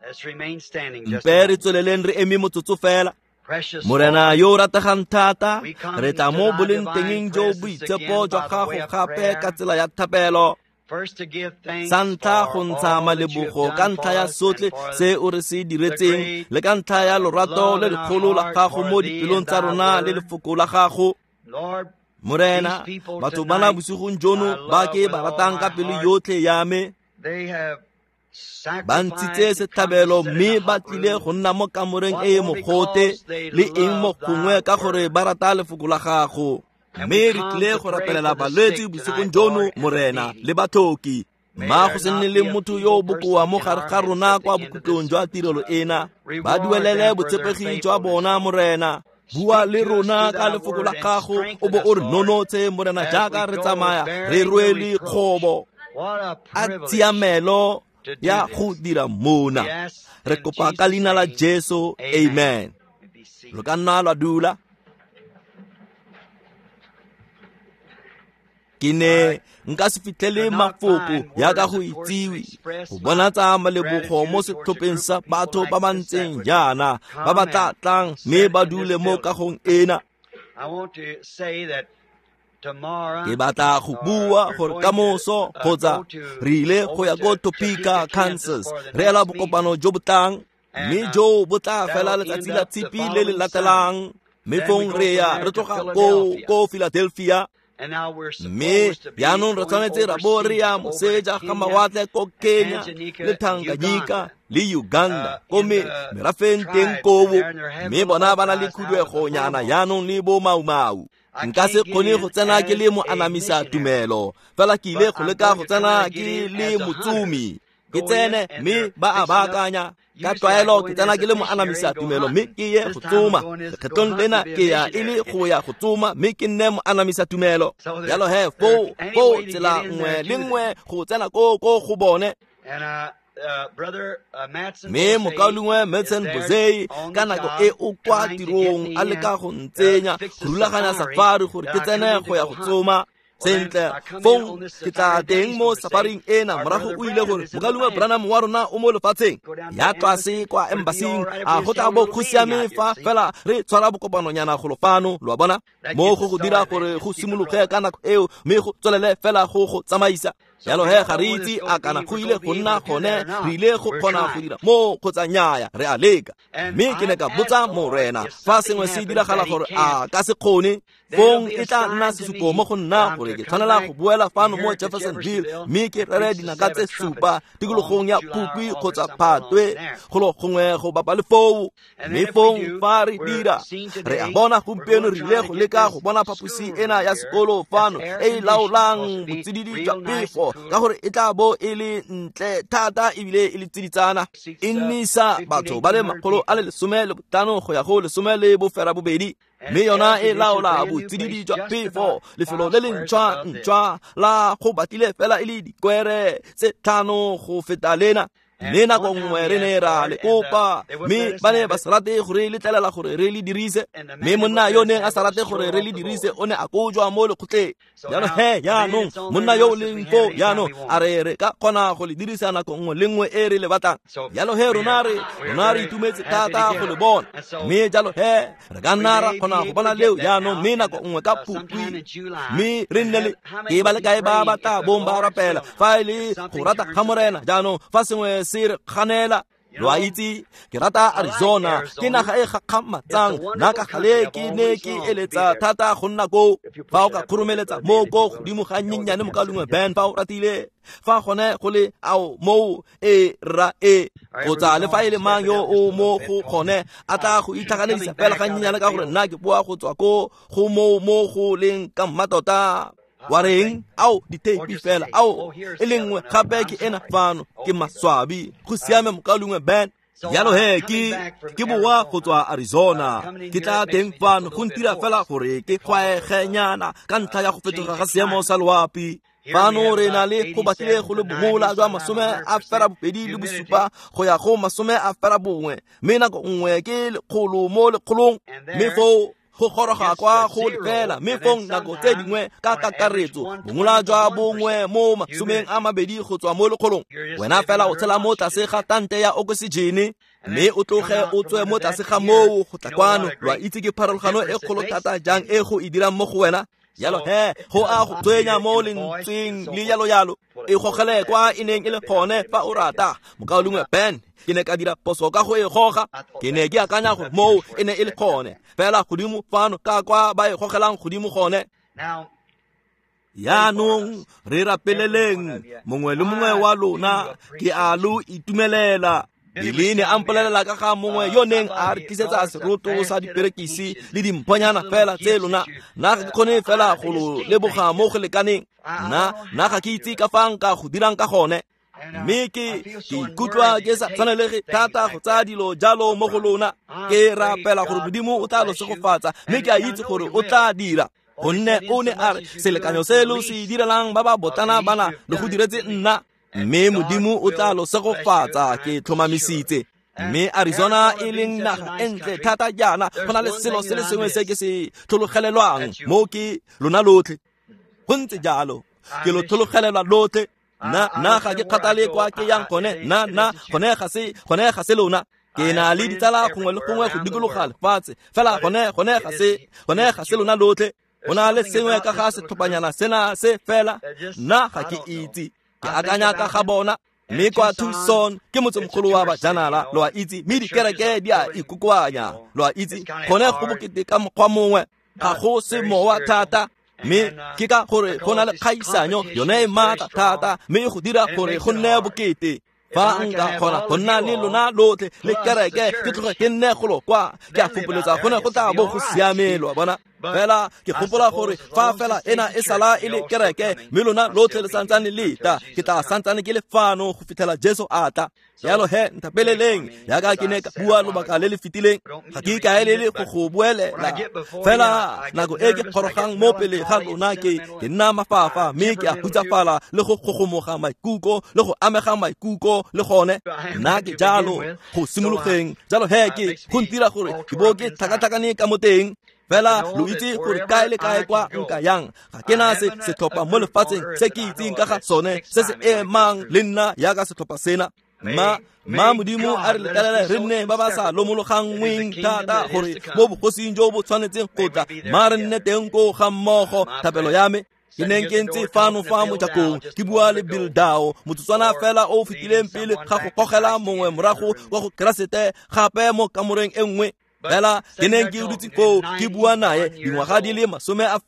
mpe re tsweleleng re eme motsotso fela. Morena yo rategang thata, re tla mo boleng teng jo boitshepo jwa gago gape ka tsela ya thapelo. Sa ntlha go ntsha malebogo ka ntlha ya sotlhe se o re se diretseng le ka ntlha ya lorato le lekgolo la gago mo dipelong tsa rona le lefoko la gago. Morena, batho bana bosigong jono ba ke ba ratang ka pelo yotlhe ya me, ba ntshitse setlhabelo mme ba tlile go nna mo kamoreng e mogote le eng mo gongwe ka gore ba rata lefoko la gago. Mme re tlile go rapelela balwetse bosigong jono, Morena, le bathoki. Mma go se nne le motho yo bokoa mo gare ga rona kwa bokhutlong jwa tirelo ena. Ba duelele botshepegi jwa bona, Morena. Bua le rona ka lefoko la gago, o bo o re nonotse, Morena, jaaka re tsamaya re rwele kgobo a tshiamelo ya go dira mona. Re kopa ka leina la Jesu, amen. Lo ka nna lwa dula. Ke ne nka se fitlhele mafoko ya ka go itsiwe go bona tsa malebogo mo setlhopheng sa batho ba ba ntseng jaana ba ba tla tlang mme ba dule mo kagong ena. Ke batla go bua gore ka moso kgotsa re ile go ya ko Topeka, Kansas, re ela bokopano jo botlang mme jo bo tla fela letsatsi la tshipi le le latelang. Mme fong re ya re tloga ko Philadelphia. Mme yaanong re tshwanetse ra bo re ya moseja ga mawatle ko Kenya le Tanganyika le Uganda ko merafeng teng kobo. Mme bona ba na le khudwego nyana yaanong le bo maumau. Nka se kgone go tsena ke le mo anamisa tumelo, fela ke ile go leka go tsena ke le motsumi. Ke tsene mme ba a baakanya ka tlwaelo ke tsena ke le mo anamisa tumelo mme ke ye go tsoma. Lekgetlong lena ke ya e le go ya go tsoma mme ke nne mo anamisa tumelo. Jalo he fo tsela nngwe le nngwe go tsena ko go bone. Mme mokaulungwe Madsen Bozei ka nako e o kwa tirong a leka go ntsenya go rulaganya safari gore ke tsene go ya go tsoma. Sentle fong ke tla teng mo safaring ena morago o ile gore mokaulungwe Branham wa rona o mo lefatsheng ya tlase kwa embasing a go tla bo go siame fa fela re tshwara bokopanonyana go lofano lwa bona mo go dira gore go simologe ka nako eo mme go tswelele fela go tsamaisa. Jalo he ga re itse a kana go ile go nna gone re ile go kgona go dira mo kgotsa nnyaya re a leka. Mme ke ne ka botsa Morena fa sengwe se diragala gore a ka se kgone fong e tla nna sesupo mo go nna gore ke tshwanela go boela fano mo Jeffersonville mme ke rere dinaka tse supa tikologong ya Phukwi kgotsa Phatwe go gongwe go bapa le foo. Mme fong fa re dira re a bona gompieno re ile go leka go bona phaposi ena ya sekolo fano e laolang botsididi jwa pefo ka gore e tla bo e le ntle thata ebile e le tsiditsana. E nnisa batho ba le 15 go ya go 12. Mme yona e laola botsididi jwa pefo lefelo le le ntšhwa la go batlile fela e le dikwere tse 5 go feta lena. Mme nako nngwe re ne ra le kopa mme ba ne ba sa rate gore le tlelela gore re le dirise. Mme monna yo ne a sa rate gore re le dirise o ne a kojwa mo lekgotleng. Jalo he yaanong monna yo o leng fo yaanong a re ka kgona go le dirisa nako nngwe le nngwe e re le batlang. Jalo he rona re itumetse thata go le bona. Mme jalo he re ka nna ra kgona go bona leo yaanong mme nako nngwe ka Phukwi mme re nne le ke ba le kae ba batla bomba rapela fa e le go rata ga Morena. Jaanong fa sengwe se re kganela lwa itse ke rata Arizona ke naga e gakgamatsang nna ka gale ke ne ke eletsa thata go nna ko fa o ka khurumeletsa mo ko godimo ga nyenyane mokaulungwe Ben fa o ratile fa gone go le ao mo e ra e go tsa le fa ile mang yo o mo go gone a tla go itlhaganedisa fela ga nyenyane ka gore nna ke bua go tswa ko go mo go leng ka mmatota wa reng ao diteipi fela ao e lengwe gape ke ena fano ke maswabi go siame mokaulungwe Ben. Jalo he ke boa go tswa Arizona ke tla teng fano go ntira fela gore ke kgwaegenyana ka ntlha ya go fetoga ga seemo sa loapi. Fano re na le go batlile go le bogola jwa 27 go ya go 31 mme nako nngwe ke lekgolo mo lekgolong. Mme fo go goroga kwa go lefela mme fong nako tse dingwe ka kakaretso bongola jwa bongwe mo masomeng a mabedi go tswa mo lekgolong wena fela o tshela mo tlase ga tante ya oksijene mme o tloge o tswe mo tlase ga moo go tla kwano lwa itse ke pharologano e kgolo thata jang e go e dirang mo go wena yalo go a go tswenya mo lentsweng le yalo e gogele kwa ineng e le gone fa o rata mokaolongwe Ben ke ne ka dira poso ka go e goga ke ne ke akanya go mo e ne e le gone fela godimo fano ka kwa ba e gogelang godimo gone yaanong re rapeleleng mongwe le mongwe wa lona ke a lo itumelela Dilene a mpolelela ka ga mongwe yo neng a re tlisetsa seroto sa diperekisi le dimphonyana fela tse lona nna ga ke kgone fela go leboga mo go lekaneng nna ga ke itse ka fang ka go dirang ka gone mme ke ikutlwa ke sa tshwanelege thata go tsaya dilo jalo mo go lona ke rapela gore Modimo o tla lo segofatsa mme ke a itse gore o tla dira gonne o ne a re selekanyo se lo se direlang ba ba botana bana le go diretse nna mme Modimo o tla lo segofatsa ke tlhomamisitse mme Arizona e leng naga entle thata jaana go na le selo se le sengwe se ke se tlhologelelwang mo ke lona lotlhe go ntse jalo ke lo tlhologelelwa lotlhe na ga ke kgathale kwa ke yang gone gone ga se lona ke na le ditsala gongwe le gongwe go dikologa lefatshe fela gone ga se lona lotlhe go na le sengwe ka ga setlhophanyana sena se fela nna ga ke itse ke akanya ka ga bona mme kwa Tucson ke motsemogolo wa bajanala lo a itse mme dikereke di a ikokoanya lo a itse gone go bokete ka mokgwa mongwe ga go se mowa thata mme ke ka gore go na le kgaisanyo yone e maatla thata mme go dira gore go nne bokete fa nka kgona go nna le lona lotlhe le kereke ke tloge ke nne golo kwa ke a fopoletsa gone go tla bo go siamelwa bona fela ke gopola gore fa fela ena e sala e le kereke mme lona lotlhe le santsane leta ke tla santsane ke le fano go fitlhela Jesu ata yalo ntapeleleng yaka ke ne ka bua lobaka le le fitileng ga ke ikaelele go buelela fela nako e ke gorogang mo pele ga lona ke nna mafafa mme ke a hutsafala le go gogomoga maikuko le go amega maikuko le gone nna ke jalo go simologeng jalo ke go ntira gore ke bo ke tlhakatlhakane ka moteng fela lo itse gore kae le kae kwa nka yang ga ke na se tlhopha mo lefatsheng se ke itseng ka ga sone se se emang le nna yaka setlhopha sena Modimo a re letlelele re nne ba ba sa lomologangweng thata gore mo bogosing jo bo tshwanetseng go tla ma re nne teng ko ga mmogo thapelo ya me ke neng ke ntse fano fa mojakong ke bua le Bildao motsotswana fela o fetileng pele ga go gogela mongwe morago kwa go Krasete gape mo kamoreng e nngwe fela ke neng ke dutse ko ke bua naye dingwaga di le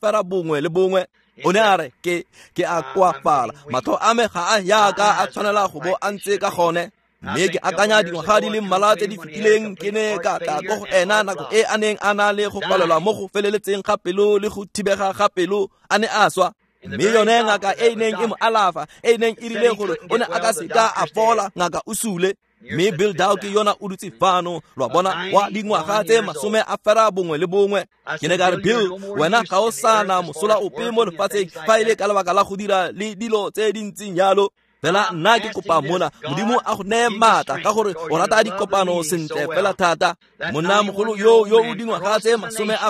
11 o ne a re ke a koafala matho a me ga a yaka a tshwanela go bo a ntse ka gone mme ke akanya dingwaga di le mmalwa tse di fetileng ke ne ka tla go ena nako e a neng a na le go palelwa mo go feleletseng ga pelo le go thibega ga pelo a ne a swa mme yone ngaka e neng e mo alafa e neng e rile gore o ne a ka se ka a fola ngaka o sule mme Bildao ke yona o dutse fano lwa bona wa dingwaga tse 11 ke ne ka re Bill wena ga o sana mosola ope mo lefatsheng fa ile ka lebaka la go dira le dilo tse dintseng yalo fela nna ke kopa mona Modimo a go neye maatla ka gore o rata dikopano sentle fela thata monna mogolo yo o dingwaga tse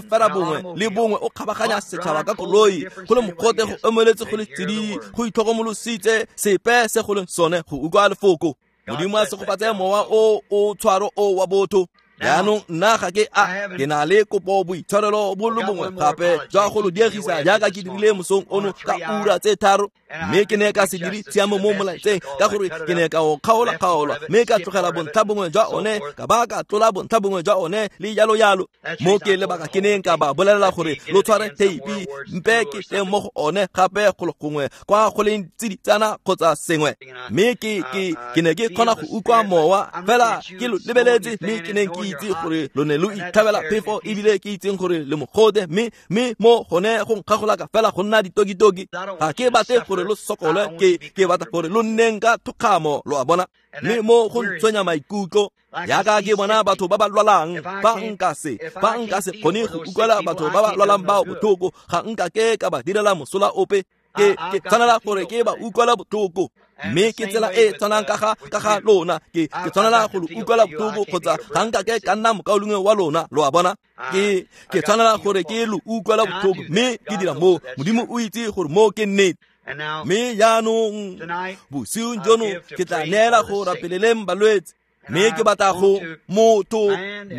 11 o kgabaganya setšhaba ka koloi go le mogote go emeletse go le tsedi go itlhokomolositse sepe se go le sone go utlwa lefoko Modimo a segofatse mowa o tshwaro o wa botho yaanong nna ga ke na le kopo boitshwarelo bo le bongwe gape jwa go lo diegisa jaaka ke dirile mosong ono ka ura tse 3 mme ke ne ka se dire tshiamo mo molaetseng ka gore ke ne ka o kgaola mme ka tlogela bontlha bongwe jwa one ka ba ka tlola bontlha bongwe jwa one le yalo mo ke lebaka ke neng ka ba bolelela gore lo tshware teipi mpe ke teng mo go one gape go le gongwe kwa go leng tsiditsana kgotsa sengwe mme ke ne ke kgona go utlwa mowa fela ke lo lebeletse mme ke neng ke itse gore lo ne lo itlhabela phefo ebile ke itseng gore le mogode mme mo gone go nkgagola ka fela go nna ditokitoki ga ke bate gore lo sokole ke batla gore lo nneng ka thokgamo lo a bona mme mo go ntshwenya maikutlo yaka ke bona batho ba ba lwalang fa nka se gone go utlwela batho ba ba lwalang bao bothoko ga nka ke ka ba direla mosola ope ke tshwanela gore ke ba utlwela botlhoko, mme ke tsela e tshwanang ka ga lona ke tshwanela go utlwela botlhoko kgotsa ga nka ke ka nna mokaolongwe wa lona lo a bona ke tshwanela gore ke lo utlwela botlhoko mme ke dira mo Modimo o itse gore mo ke nnete. Mme yaanong bosiung jono ke tla neela go rapeleleng balwetse, mme ke batla go motho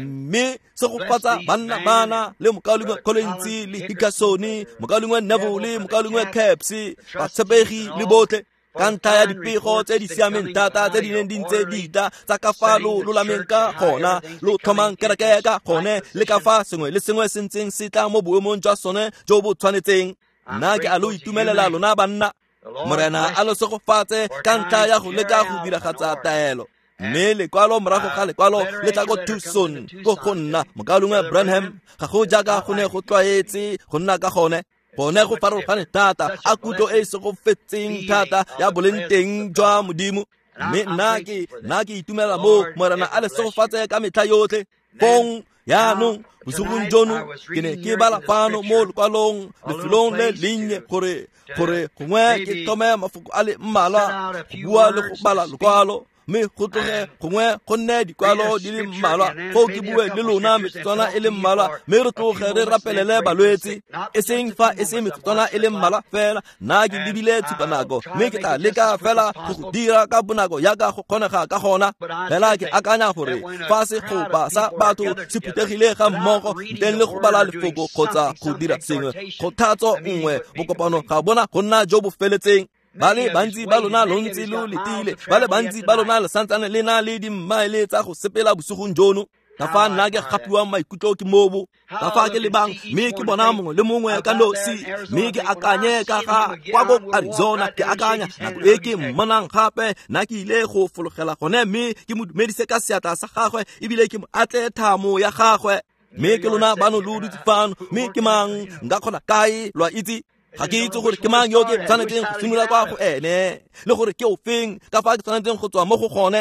mme se go patsa banna bana le mokaolongwe Collins le Hikasoni, mokaolongwe Neville, mokaolongwe Caps, batshepegi le botlhe ka ntlha ya dipego tse di siameng thata tse di neng di ntse dita tsa ka fa lo lameng ka gona lo thomang kereke ka gone le ka fa sengwe le sengwe se ntseng se tla mo boemong jwa sone jo bo tshwanetseng. Nna ke a lo itumelela lona banna, Morena a lo segofatse ka ntlha ya go leka go diragatsa taelo, mme lekwalo morago ga lekwalo le tla ko Tucson go nna mokaolongwe Branham ga go jaaka go ne go tlwaetse go nna ka gone. Bone go farologane thata a kutlo e se go fetseng thata ya boleng teng jwa Modimo, mme nna ke itumelela mo Morena a le segofatse ka metlha yotlhe. Fong yaanong bosogong jono ke ne ke bala fano mo lekwalong lefelong le linnye gore gongwe ke thome mafoko a le mmalwa go bua le go bala lekwalo, mme go tloge gongwe go nne dikwalo di le mmalwa go ke bue le lona metsotswana e le mmalwa, mme re tloge re rapelele balwetse e seng fa e se metsotswana e le mmalwa fela. Nna ke lebile tshupanako, mme ke tla leka fela go dira ka bonako yaka go kgonega ka gona. Fela ke akanya gore fa se goba sa batho se phuthegile ga mmogo nteng le go bala lefoko kgotsa go dira sengwe go thatso nngwe, bokopano ga bona go nna jo bo feletseng. Ba le bantsi ba lona lo ntse lo letile, ba le bantsi ba lona le santsane le na le dimmaele tsa go sepela bosogong jono. Ka fa nna ke gapiwa maikutlo ke mobo, ka fa ke lebang mme ke bona mongwe le mongwe ka nosi, mme ke akanye ka ga kwa go Arizona ke akanya nako e ke mmonang gape nna ke ile go fologela gone, mme ke mo dumedise ka seatla sa gagwe ebile ke mo atle thamo ya gagwe. Mme ke lona bano lo dutse fano, mme ke mang nka kgona kae lwa itse ga ke itse gore ke mang yo ke tshwanetseng go simolola kwa go ene le gore ke ofeng ka fa ke tshwanetseng go tswa mo go gone.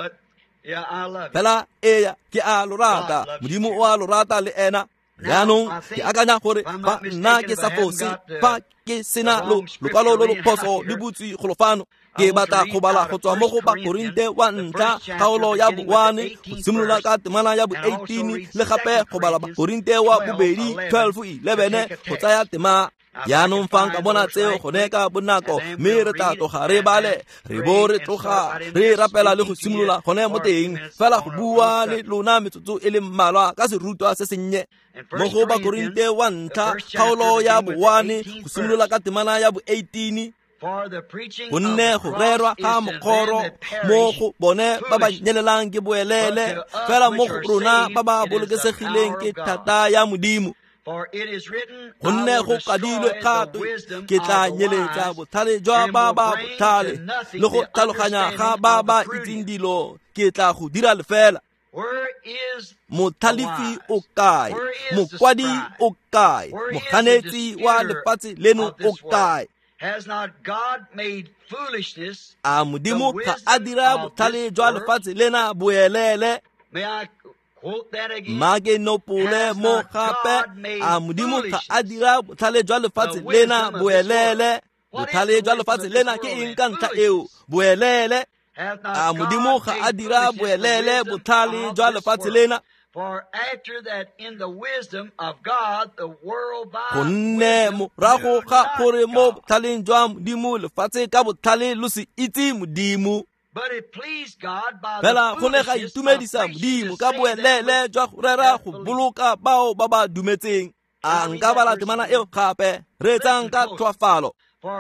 Fela eya ke a lo rata Modimo o a lo rata le ena. Yaanong ke akanya gore fa nna ke sa fose, fa ke sena lokwalo lo lo phoso le butsi go lo fano, ke batla go bala go tswa mo go Bakorinte wa ntlha kgaolo ya bo 1 go simolola ka temana ya bo 18 le gape go bala Bakorinte wa bobedi 12:11 go tsaya tema. Yaanong fa nka bona tseo gone ka bonako, mme re tla tloga re bale re bo re tloga re rapela le go simolola gone mo teng fela go bua le lona metsotso e le mmalwa ka serutwa se sennye mo go Bakorinte wa ntlha kgaolo ya bo 1 go simolola ka temana ya bo 18. Gonne go rerwa ga mokgoro mo go bone ba ba nyelelang ke boelele, fela mo go rona ba ba bolokesegileng ke thata ya Modimo. Gonne go kadilwe gape ke tla nyeletsa botlhale jwa ba ba botlhale le go tlhaloganya ga ba ba itseng dilo ke tla go dira lefela. Motlhalefi o kae? Mokwadi o kae? Moganetsi wa lefatshe leno o kae? A Modimo ga a dira botlhale jwa lefatshe lena boelele? Mage no pole mo gape a Modimo ga a dira botlhale jwa lefatshe lena boelele? Botlhale jwa lefatshe lena ke eng ka ntlha eo boelele? A Modimo ga a dira boelele botlhale jwa lefatshe lena? Gonne morago ga gore mo botlhaleng jwa Modimo lefatshe ka botlhale lo se itse Modimo. Fela gone ga itumedisa Modimo ka boelele jwa go rera go boloka bao ba ba dumetseng. A nka bala temana eo gape re tsang ka tlhoafalo.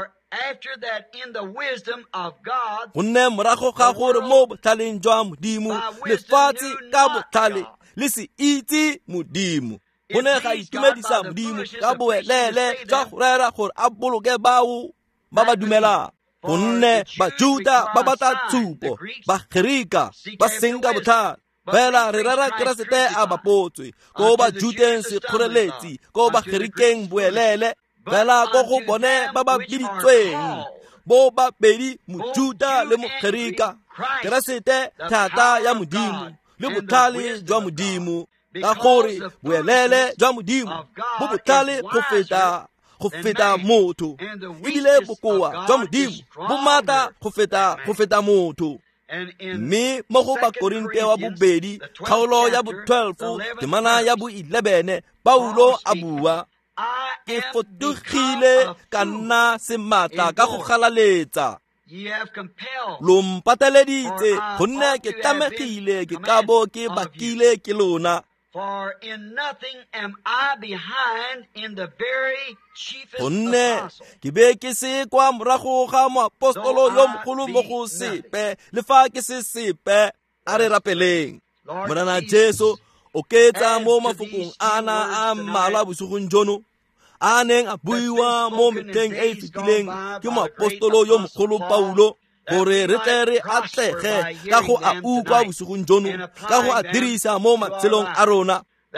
Gonne morago ga gore mo botlhaleng jwa Modimo lefatshe ka botlhale le se itse Modimo. Gone ga itumedisa Modimo ka boelele jwa go rera gore a boloke bao ba ba dumelang. Gonne Bajuda ba batla tshupo, Bagirika ba senka botlhale. Fela re rera Keresete a bapotswe ko Bajudeng sekgoreletsi, ko Bagirikeng boelele. Fela ko go bone ba ba biditsweng bo ba bedi, Mojuda le Mogirika, Keresete thata ya Modimo le botlhale jwa Modimo. Ka gore boelele jwa Modimo bo botlhale go feta go feta motho, ebile bokoa jwa Modimo bo maatla go feta motho. Mme mo go Bakorinte wa bobedi kgaolo ya bo 12 temana ya bo 11 Paulo a bua, ke fotogile ka nna sematla ka go galaletsa. Lo mpateleditse gonne ke tamegile ke ka bo ke bakile ke lona. For in nothing am I behind in the very chiefest gonne apostle. ke be ke se kwa morago ga moapostolo yo mogolo mo go sepe le fa ke se sepe a re rapeleng. Morana Jesu o ketsa mo mafokong ana a mmalwa bosogong jono a neng a buiwa mo meteng e fitileng ke moapostolo yo mogolo Paulo, gore re tle re atlege ka go a utlwa bosogong jono, ka go a dirisa mo matshelong a rona,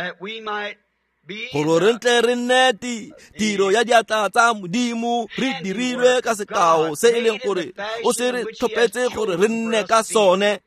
gore re tle re nne tiro ya diatla tsa Modimo re dirilwe ka sekao se e leng gore o se re tlhopetse gore re nne ka sone.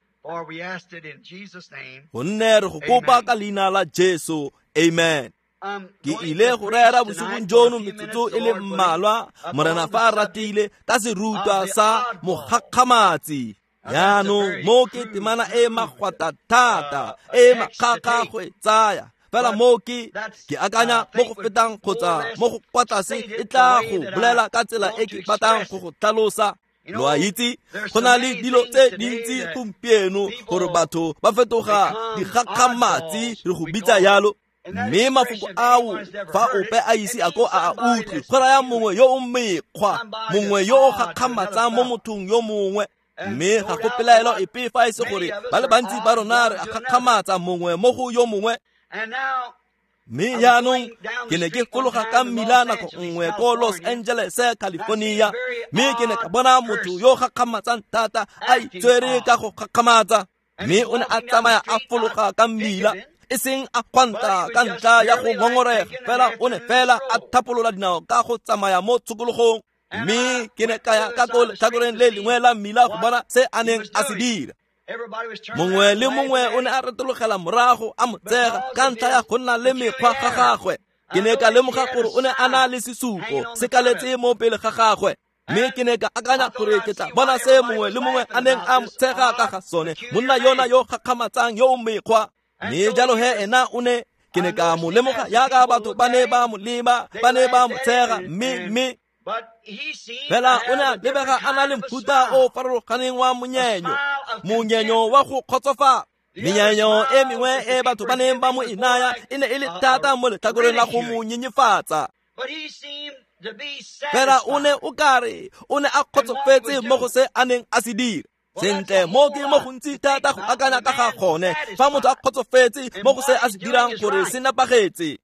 Gonne re go kopa ka leina la Jesu, amen. Ke ile go rera bosogong jono metsotso e le mmalwa morena fa a ratile ka serutwa sa mogakgamatsi. Yaanong mo ke temana e magwata thata e makgakga go e tsaya, fela mo ke akanya mo go fetang kgotsa mo go kwa tlase e tla go bolela ka tsela e ke batang go go tlhalosa. Lo a itse go na le dilo tse dintsi gompieno gore batho ba fetoga digakgamatsi re go bitsa yalo. Mme mafoko ao fa ope a ise a ko a utlwe go raya mongwe yo o mekgwa, mongwe yo o gakgamatsang mo mothong yo mongwe. Mme ga go pelaelo epe fa e se gore ba le bantsi ba rona re a gakgamatsa mongwe mo go yo mongwe. Mme yaanong ke ne ke fologa ka mmila nako nngwe ko Los Angeles, California, mme ke ne ka bona motho yo gakgamatsang thata a itswere ka go gakgamatsa. Mme o ne a tsamaya a fologa ka mmila e seng a kwanta ka ntlha ya go ngongorega, fela o ne fela a thapolola dinao ka go tsamaya mo tshokologong. Mme ke ne ka ya ka ko letlhakoreng le lengwe la mmila go bona se a neng a se dira. Mongwe le mongwe o ne a retologela morago a motsega ka ntlha ya go nna le mekgwa ga gagwe. Ke ne ka lemoga gore o ne a na le sesupo se kaletse mo pele ga gagwe. Mme ke ne ka akanya gore ke tla bona se mongwe le mongwe a neng a motsega ka ga sone, monna yona yo gakgamatsang yo mekgwa. Mme jalo he ena o ne ke ne ka mo lemoga yaka batho ba ne ba mo leba, ba ne ba mo tshega, mme fela o ne a lebega a na le mofuta o farologaneng wa monyenyo wa go kgotsofa. Menyenyo e mengwe e batho ba neng ba mo inaya e ne e le thata mo letlhakoreng la go mo nyenyefatsa. Fela o ne o kare o ne a kgotsofetse mo go se a neng a se dira. Sentle mo ke mo gontsi thata go akanya ka ga gone fa motho a kgotsofetse mo go se a se dirang gore se nepagetse.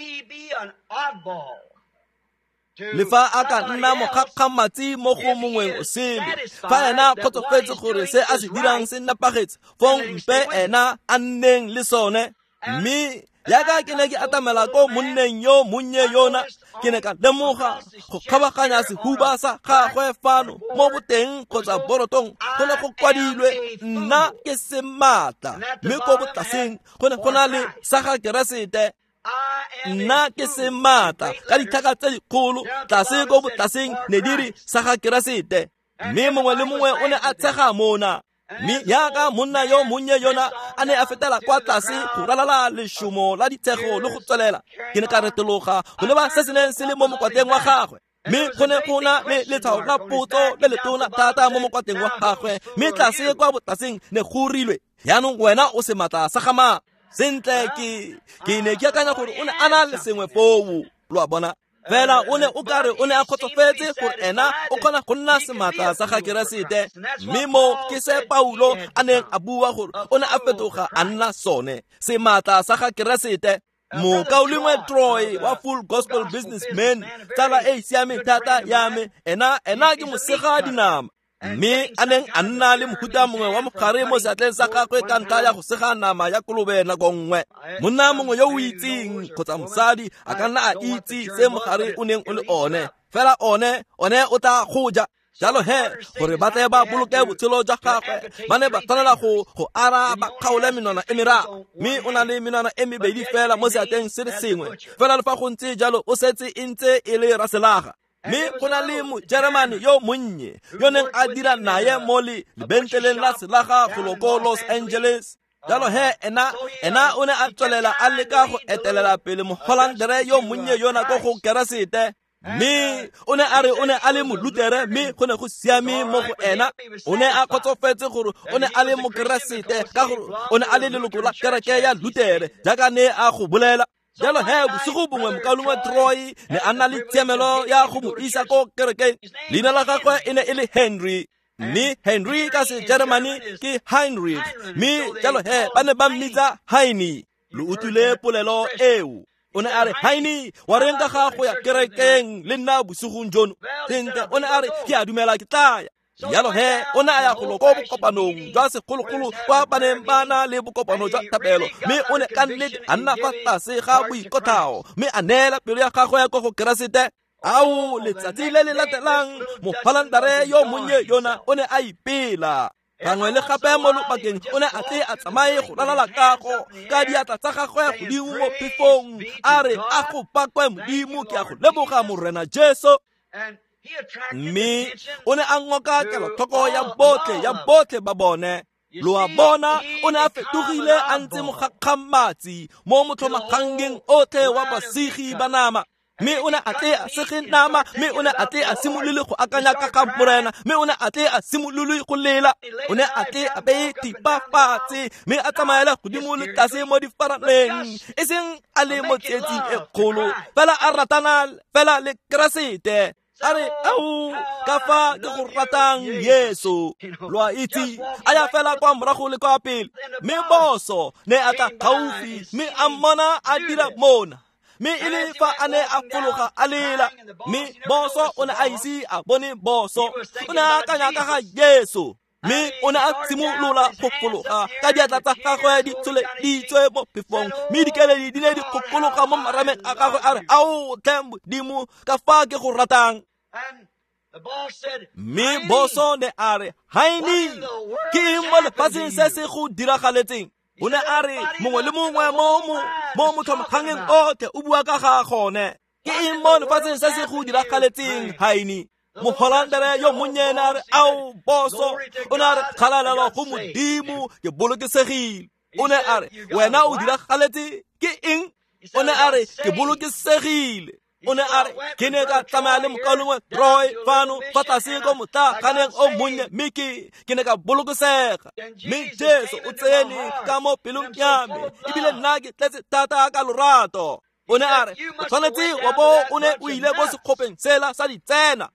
Le fa a ka nna mogakgamatsi mo go mongwe o sele, fa ena a kgotsofetse gore se a se dirang se nepagetse, fo mpe ena a nneng le sone. Mme yaka ke ne ke atamela ko monneng yo monnye yona, ke ne ka lemoga go kgabaganya sehuba sa gagwe fano mo boteng kgotsa borotong go ne go kwadilwe nna ke sematla, mme ko botlaseng go ne go na le sa ga Keresete. Nna ke sematla ka dithaka tse dikgolo, tlase ko botlaseng ne diri sa ga Keresete. Mme mongwe le mongwe o ne a tshega mona. Mme yaka monna yo monnye yona a ne a fetela kwa tlase go ralala lešomo la ditshego le go tswelela. Ke ne ka retologa go leba se se neng se le mo mokwateng wa gagwe. Mme go ne go na le letshwao la potso le letona thata mo mokwateng wa gagwe, mme tlase kwa botlaseng ne go rilwe, yaanong wena o sematla sa gama. Sentle ke ne ke akanya gore o ne a na le sengwe foo, lo a bona. Fela o ne o kare o ne a kgotsofetse gore ena o kgona go nna sematla sa ga Keresete. Mme mo ke se Paulo a neng a bua gore o ne a fetoga a nna sone sematla sa ga Keresete. Mokaulingwe Troy wa Full Gospel Businessman, tsala e siameng thata ya me, ena ke mosega dinama. Mme a neng a nna le mohuta mongwe wa mogare mo seatleng sa gagwe ka ntlha ya go sega nama ya kolobe nako nngwe. Monna mongwe yo o itseng kgotsa mosadi a ka nna a itse se mogare o neng o le one, fela one o tla goja. jalo he gore ba tle ba boloke botshelo jwa gagwe ba ne ba tshwanela go ara ba kgaole menwana e meraro mme o na le menwana e mebedi fela mo seateng se le sengwe fela le fa go ntse jalo o setse e ntse e le raselaga mme go na le Mojeremane yo monnye yo neng a dira naye mo lebentleleng la selaga go loko Los Angeles jalo he ena o ne a tswelela a leka go etelela pele Moholandere yo monnye yo nako go keresete mme o ne a le Molutere mme go ne go siame mo go ena o ne a kgotsofetse gore o ne a le Mokeresete ka gore o ne a le leloko la kereke ya Lutere jaaka ne a go bolela jalo he bosigo bongwe mokalongwe Troy ne a na le tiemelo ya go mo isa ko kerekeng leina la gagwe e ne e le Henry mme Henry ka Sejeremane ke Heinrich mme jalo he ba ne ba mmitsa Heini lo utlwile polelo eo o ne a re Heini wa reng ka ga go ya kerekeng le nna bosigong jono sentle o ne a re ke a dumela ke tlaya jalo he o ne a ya go loko bokopanong jwa segologolo kwa baneng ba na le bokopano jwa thapelo mme o ne ka nnete a nna fa tlase ga boikotlhao mme a neela pelo ya gagwe ya ko go keresete ao letsatsi le le latelang Moholandere yo monnye yona o ne a ipela gangwe le gape mo lobakeng o ne a tle a tsamaye go lalala kago ka diatla tsa gagwe godimo mo phefong a re a go pakwe modimo ke a go leboga Morena Jesu mme o ne a ngoka kelotlhoko ya botlhe ba bone lo a bona o ne a fetogile a ntse mogakgamatsi mo motlhomagangeng otlhe wa basigi ba nama mme o ne a tle a sege nama mme o ne a tle a simolole go akanya ka ga Morena mme o ne a tle a simolole go lela o ne a tle a beye tipa fatshe mme a tsamaela godimo le tlase mo difaraneng e seng a le mo tsietsing e kgolo fela a ratana fela le keresete a re au ka fa ke go ratang Yesu lo a itse a ya fela kwa morago le kwa pele mme boso ne a tla gaufi mme a mmona a dira mona mme e le fa a ne a fologa a lela mme boso o ne a ise a bone boso o ne a kanya ka ga Yesu mme o ne a simolola go fologa ka diatla tsa gagwe di tswe mo phefong mme dikeledi di ne di gopologa mo marameng a gagwe a re ao tlhe Modimo ka fa ke go ratang mme boso ne a re Heini ke eng mo lefatsheng se se go diragaletseng o ne a re mongwe le mongwe mo motlhomagangeng otlhe o bua ka ga gone ke eng mo lefatsheng se se go diragaletseng Heini Moholandere yo monnye a re ao boso o ne a re kgalalelo go Modimo ke bolokesegile o ne a re wena o diragaletse ke eng o ne a re ke bolokesegile o ne a re ke ne ka tsamaya le mokalongwe Troy fano fa tlase ko motlaganeng o monnye mme ke ne ka bolokesega mme Jesu o tsene ka mo pelong ya me ebile nna ke tletse thata ka lorato o ne a re o tshwanetse wa bo o ne o ile ko sekgopeng sela sa ditsena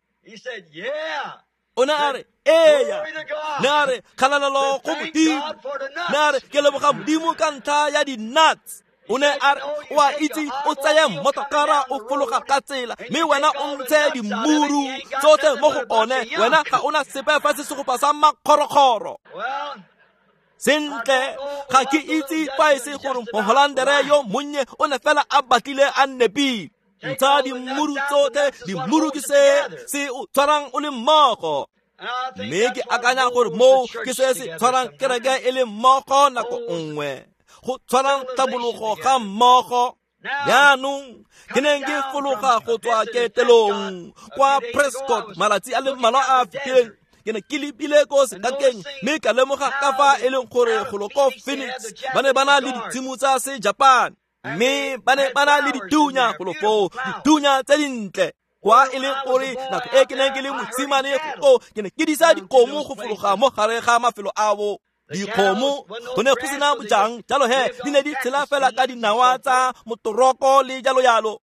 o ne a re eya ne a re kgalalelo go Modimo ne a re ke leboga Modimo ka ntlha ya di-nuts o ne a re o a itse o tseye mmotokara o fologa ka tsela mme wena o ntshe dimmuru tsotlhe mo go one wena ga o na sepe fa se segopa sa makgorokgoro sentle ga ke itse fa e se gore Moholandere yo monnye o ne fela a batlile a nnepile ntsha dimmuru tsotlhe dimmuru ke se o tshwarang o le mmogo mme ke akanya gore mo ke se tshwarang kereke e le mmogo nako nngwe go tshwarang tabologo ga mmogo yaanong ke neng ke fologa go tswa ketelong kwa Prescott malatsi a le mmalwa a fitileng ke ne ke lebile ko sekakeng mme ka lemoga ka fa e leng gore go loko Phoenix ba ne ba na le ditshimo tsa se-Japan mme ba ne ba na le ditunya go lofo ditunya tse dintle kwa e leng gore nako e ke neng ke le motsimane go ke ne ke disa dikomo go fologa mo gare ga mafelo ao dikgomo go ne go sena bojang jalo he di ne di tshela fela ka dinawa tsa motoroko le jalo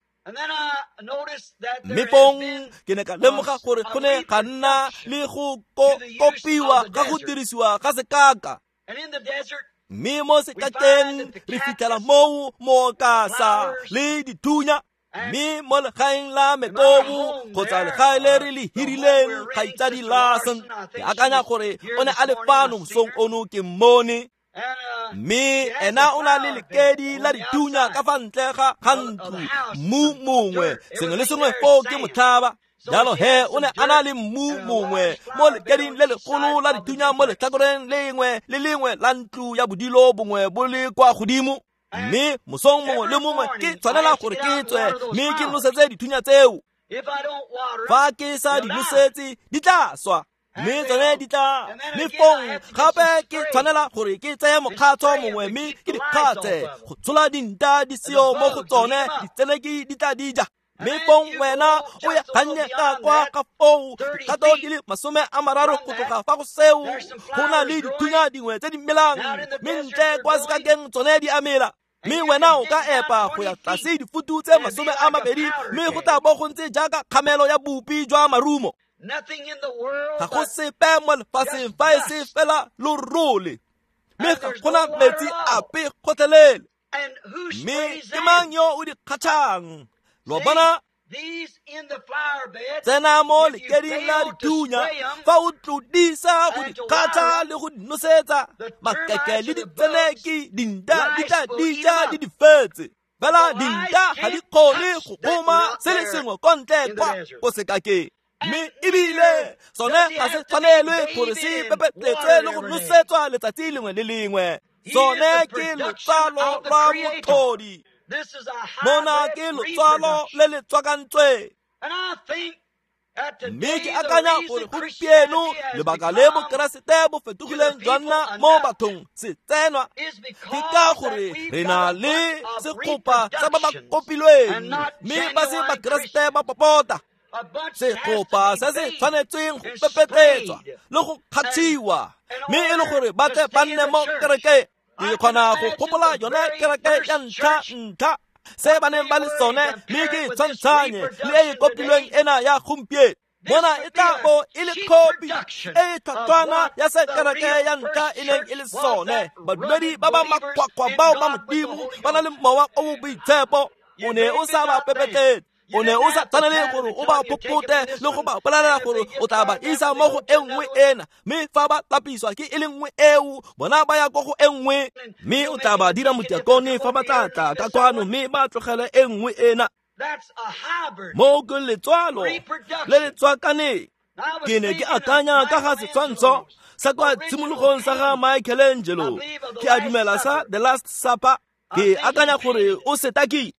mme pong ke ne ka lemoga gore go ne ga nna le go kopiwa ga go dirisiwa ga sekaka mme mo sekakeng re fitlhela mo kasa le dithunya mme mo legaeng la Mekobo kgotsa legae le re le hirileng Kgaitsadi Larson ke akanya gore o ne a le fano mosong ono ke mmone mme ena o na le lekedi la dithunya ka fa ntle ga ntlo mongwe sengwe le sengwe foo ke motlhaba jalo he o ne a na le mmu mongwe mo lekeding le legolo la dithunya mo lehlakoreng lengwe le lengwe la ntlo ya bodilo bongwe bo le kwa godimo, mme mosong mongwe le mongwe ke tshwanela gore ke tswe mme ke nosetse dithunya tseo. Fa ke sa di nosetse di tla swa, mme tsone di tla mme fong gape ke tshwanela gore ke tseye mokgatsho mongwe mme ke di kgatse go tshola dinta di seo mo go tsone ditseneki di tla dija. Mme fong wena o ya ganye ka kwa ka foo dikgato di le 30 go tloga fa go seo go na le dithunya dingwe tse di melang mme ntle kwa sekakeng tsone di amela. Mme wena o ka epa go ya tlase difutu tse 20 mme go tla bo go ntse jaaka kgamelo ya bupi jwa marumo. Ga go sepe mo lefatsheng fa e se fela lorole, mme ga gona metsi ape gotlhelele. Mme ke mang yo o di kgatlhang? Lo bona tsena mo lekeding la dithunya fa o tlodisa go di kgatha le go di nosetsa, makeke le ditseneki dinta di tla dija di di fetse. Fela dinta ga di kgone go goma se le sengwe kontle kwa ko sekakeng. Mme ebile sone ga se tshwanelwe gore se pepetletswe le go nosetswa letsatsi lengwe le lengwe. Sone ke lotsalo lwa motlhodi, mona ke lotsalo le le tswakantswe. Mme ke akanya gore gompieno lebaka le bokeresete bo fetogileng jwa nna mo bathong se tsenwa ke ka gore re na le sekgopa sa ba ba kopilweng mme ba se bakeresete ba popota. Sekgopa se se tshwanetseng go pepetletswa le go kgatshiwa mme e le gore ba tle ba nne mo kereke. Ke kgona go gopola yone kereke ya ntlha se ba neng ba le sone mme ke tshwantshanye le e kopilweng ena ya gompieno. Mona e tla bo e le khopi e tlhwatlhwana ya se kereke ya ntlha e neng e le sone. Badumedi ba ba makwakwa bao ba modimo ba na le mowa o mo boitshepo. O ne o sa ba pepetletse, o ne o sa tshwanele gore o ba popote le go ba bolelela gore o tla ba isa mo go e nngwe ena, mme fa ba tapiswa ke e le nngwe eo bona ba ya go go e nngwe, mme o tla ba dira motiakone fa ba tla ka kwano mme ba tlogele e nngwe ena. Mo ke letswalo le le tswakaneng. Ke ne ke akanya ka ga setshwantsho sa kwa tshimologong sa ga Michelangelo, ke a dumela sa The Last Supper. Ke akanya gore o se takile.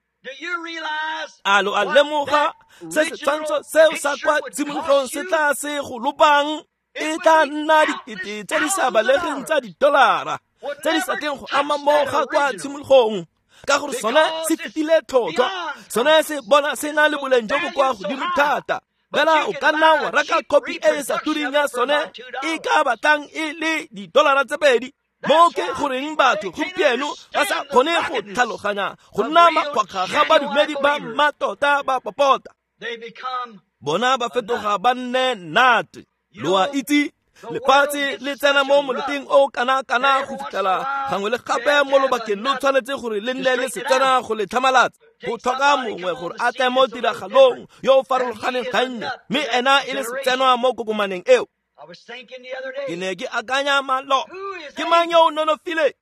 Alo a lemoga se setshwantsho seo sa kwa tshimologong se tla se go lopang e tla nna dikete tse di sa balegeng tsa $, tse di sa teng go ama moga kwa tshimologong, ka gore sone se fetile tlhotlhwa, sone se bona se na le boleng jo bo kwa godimo thata. Fela o ka nna wa reka kopi e sa turing ya sone e ka batlang e le $2. Mo ke goreng batho gompieno ba sa kgone go tlhaloganya go nna makwakga ga badumedi ba matota ba popota. Bona ba fetoga ba nne nnate. Lo a itse lefatshe le tsena mo moloteng o kana-kana go fitlhela gangwe le gape mo lobakeng lo tshwanetse gore le nne le se tsena go le tlhamalatsa. Go tlhoka mongwe gore a tle mo tiragalong yo o farologaneng gannye, mme ena e le se tsenwa mo kokomaneng eo. Ke ne ke akanya malo, ke mang yo o nonofile?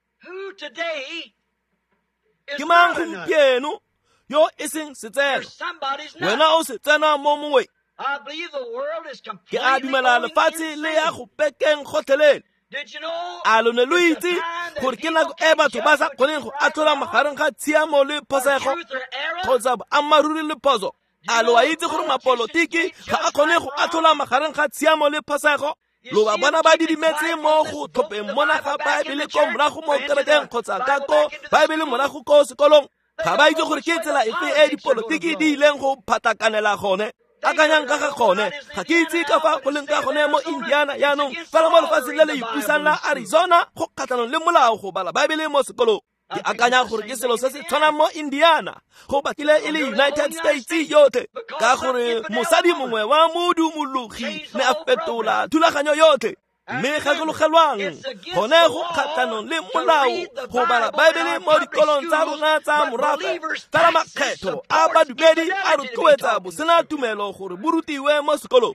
Ke mang gompieno yo e seng setseno? Wena o se tsena mo mongwe. Ke a dumela lefatshe le ya go pekeng gotlhelele. A lo ne lo itse gore ke nako e batho ba sa kgoneng go atlhola magareng ga tshiamo le phosego kgotsa boammaruri le phoso? A lo a itse gore mapolotiki ga a kgone go atlhola magareng ga tshiamo le phosego? Lo ba bona ba didimetse mo go tlhopheng mona ga Baebele ko morago mo kerekeng kgotsa ka ko Baebele morago ko sekolong? Ga ba itse gore ke tsela efe e dipolotiki di ileng go phatakanela gone? Akanyang ka ga gone, ga ke itse ka fa go leng ka gone mo Indiana yaanong, fela mo lefatsheng le le ipuisang la Arizona go kgatlhanong le molao go bala Baebele mo sekolong. Ke akanya gore ke selo se se tshwanang mo Indiana, go bakile e le United States yotlhe, ka gore mosadi mongwe wa modumologi ne a fetola thulaganyo yotlhe. Mme gakologelwang gone go kgatlhanong le molao go bala Baebele mo dikolong tsa rona tsa morafe, fela makgetho a badumedi a rotloetsa bosena tumelo gore bo rutiwe mo sekolong.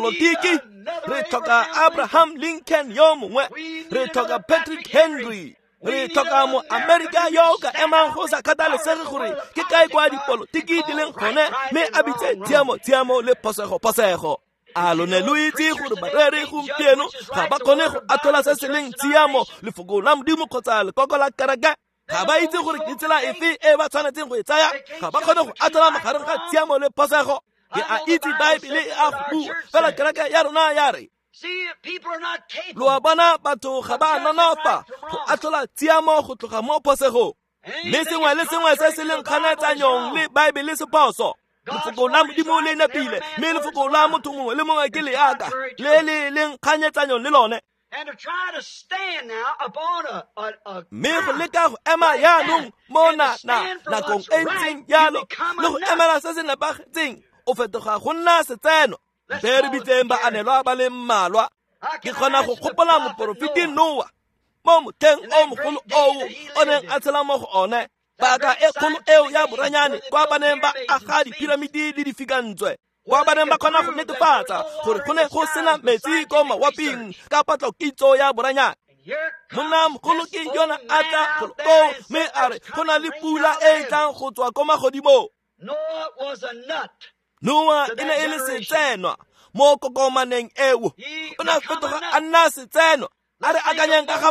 Dipolotiki, re tlhoka Abraham Lincoln yo mongwe, re tlhoka Patrick Henry, re tlhoka mo America yo ka emang go sa kgathalesege gore ke kae kwa dipolotiki di leng gone mme a bitse tiamo le posego a lone lo itse gore barere gompieno ga ba kgone go atola se se leng tiamo lefoko la modimo kgotsa lekoko la kereke ga ba itse gore ke tsela efe e ba tshwanetseng go e tsaya ga ba kgone go atola magareng ga tiamo le posego ke a itse Baebele e a go bua fela kereke ya rona ya re lo a bona batho ga ba nonofa go atola tiamo go tloga mo posego mme sengwe le sengwe se se leng kganetsanyong le Baebele se phoso lefoko la modimo le nepile mme lefoko la motho mongwe le mongwe ke le yaka le le leng kganyetsanyong le lone mme go leka go ema yaanong mo nakong e ntseng yalo le go emela se se nepagetseng o fetoga go nna setseno be re bitseng ba anelwa ba le mmalwa ke kgona go gopola moporofeti Noa mo motheng o mogolo o neng a tshela mo go one baka e kgolo eo ya boranyane kwa baneng ba aga dipiramidi le difikantswe kwa baneng ba kgona go netefatsa gore go ne go sena metsi ko mawaping ka patlo kitso ya boranyane monna mogolo ke yona a tla go mme a re go na le pula e tlang go tswa ko magodimo. Noa e ne e le setsenwa mo kokomaneng eo o na fetoga a nna setsenwa a re akanyang ka ga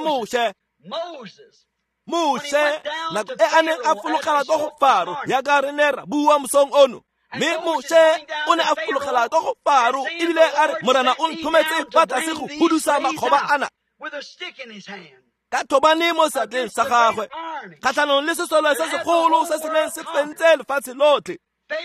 Mose nako e a neng a fologela ko go Faro yaka re ne ra bua mosong ono mme Mose o ne a fologela ko go Faro ebile a re morena o nthometse fa tlase go hudusa makgoba ana ka thobane mo seatleng sa gagwe kgatlhanong le sesole se segolo se se neng se fentse lefatshe lotlhe.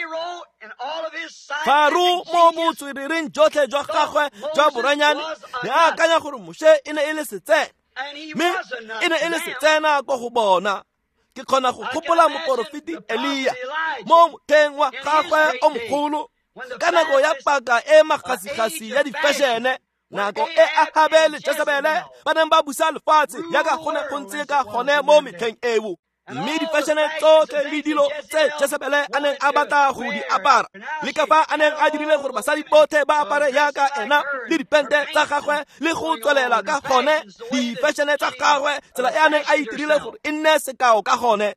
Faro mo botswerereng jotlhe jwa gagwe jwa boranyane ne a akanya gore Mose e ne e le setsena mme e ne e le setsena ko go bona. Ke kgona go gopola moporofeti Eliya mo motheng wa gagwe o mogolo ka nako ya paka e magasigasi ya difešene nako e Ahabe le Jezebele ba neng ba busa lefatshe yaka go ne go ntse ka gone mo metlheng eo mme difešene tsotlhe le dilo tse Jezebele a neng a batla go di apara le ka fa a neng a dirile gore basadi botlhe ba apare yaka ena le dipente tsa gagwe le go tswelela ka gone difešene tsa gagwe tsela e a neng a itirile gore e nne sekao ka gone.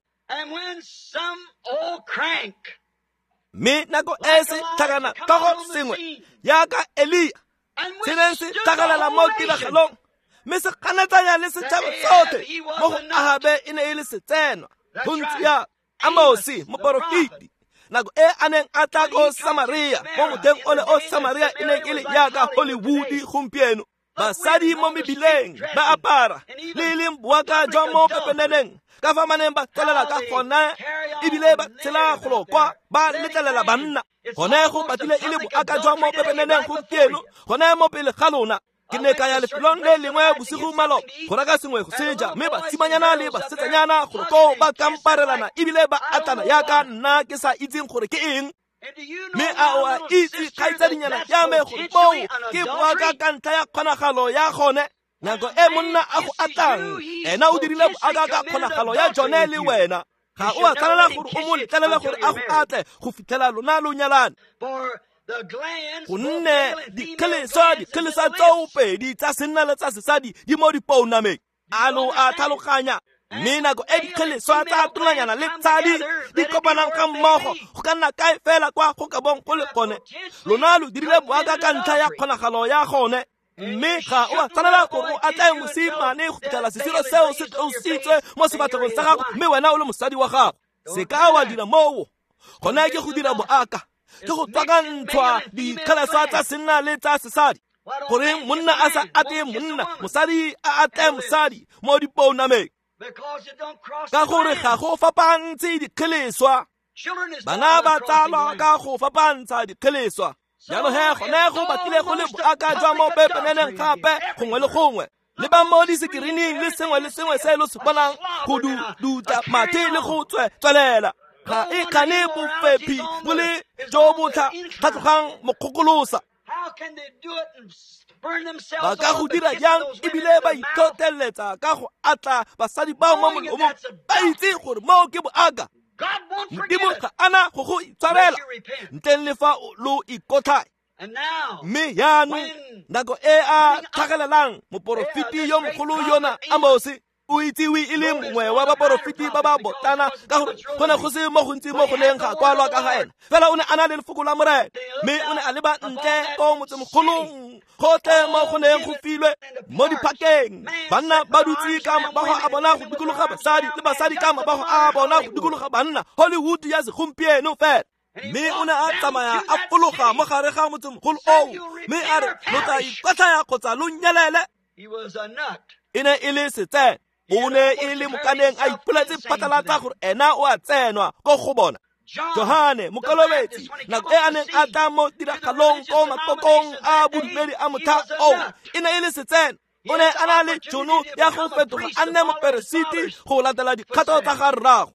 Mme nako e se tlhakana togo sengwe yaka Eliya se neng se tlhakalela mo tiragalong mme se ganetsanya le setšhaba sotlhe mo go Ahabe e ne e le setsenwa bontsi ya Amosi moporofeti nako e a neng a tla ko Samaria mo motheng o le o Samaria e neng e le yaka Hollywood gompieno basadi mo mebileng ba apara le leng boaka jwa mo pepeneneng ka fa maneng ba tselela ka gona ebile ba tshela golokwa ba letlelela banna gone go batile e le boaka jwa mo pepeneneng gompieno gone mo pele ga lona. Ke ne ka ya lefelong le lengwe bosigo malo go reka sengwe go seja mme basimanyana le basetsanyana gore ko ba kamparelana ebile ba atana yaka nna ke sa itseng gore ke eng mme a o a itse kgaitsadinyana ya me gore moo ke boaka ka ntlha ya kgonagalo ya gone nako e monna a go atlang ena o dirile boaka ka kgonagalo ya jone le wena ga o a tshwanela gore o mo letlelela gore a go atle go fitlhela lona lo nyalane gonne dikgelesa tsoopedi tsa senna le tsa sesadi di mo dipounameng ano a tlhaloganya mme nako e dikgeleswa tsa tonanyana le tshadi di kopanang ga mmogo go ka nna kae fela kwa go ka bong go le gone lona lo dirile boaka ka ntlha ya kgonagalo ya gone mme ga o a tshwanela gore o atlae mosimane go fitlhela sesiro seo se tlousitswe mo sebatlhegong sa gago mme wena o le mosadi wa gago se ka wa dira moo gona ke go dira boaka ke go tswakantshwa dikgeleswa tsa senna le tsa sesadi gore monna a sa ate monna mosadi a ate mosadi mo dipounameng ka gore ga go fapantse dikgeleswa bana ba tsalwa ka go fapantsha dikgeleswa jalo he gone go batile go le boaka jwa mo pepeneneng gape gongwe le gongwe le ba mo disekirining le sengwe se lo se bonang go duta mathe le go tswelela ga e kane bofepi bo le jo bo tlhatlogang mokgokolosa ba ka go dira jang ebile ba ithoteletsa ka go atla basadi bao mo molomong ba itse gore mo ke boaka modimo ga ana go go itshwarela ntleng le fa lo ikotlae mme yaanong nako e a tlhagelelang moporofeti yo mogolo yona Amosi o itsewe e le mongwe wa baporofiti ba ba botana ka gore go ne go se mo go ntse mo go leng ga kwalwa ka ga ena fela o ne a na le lefoko la morena mme o ne a leba ntle ko motsemogolong gotlhe mo go neng go filwe mo diphakeng banna ba dutse ka mabago a bona go dikologa basadi le basadi ka mabago a bona go dikologa banna Hollywood ya segompieno fela mme o ne a tsamaya a fologa mo gare ga motsemogolo o mme a re lo tla ikwatlhaya kgotsa lo nyelele e ne e le setsena o ne e le mokaneng a ipoletse phatlalatsa gore ena o a tsenwa ko go bona Johane Mokolobetsi nako e a neng a tla mo tiragalong ko makokong a bodumedi a motha o e ne e le setsena o ne a na le tšhono ya go fetoga a nne moperesiti go latela dikgato tsa ga rrago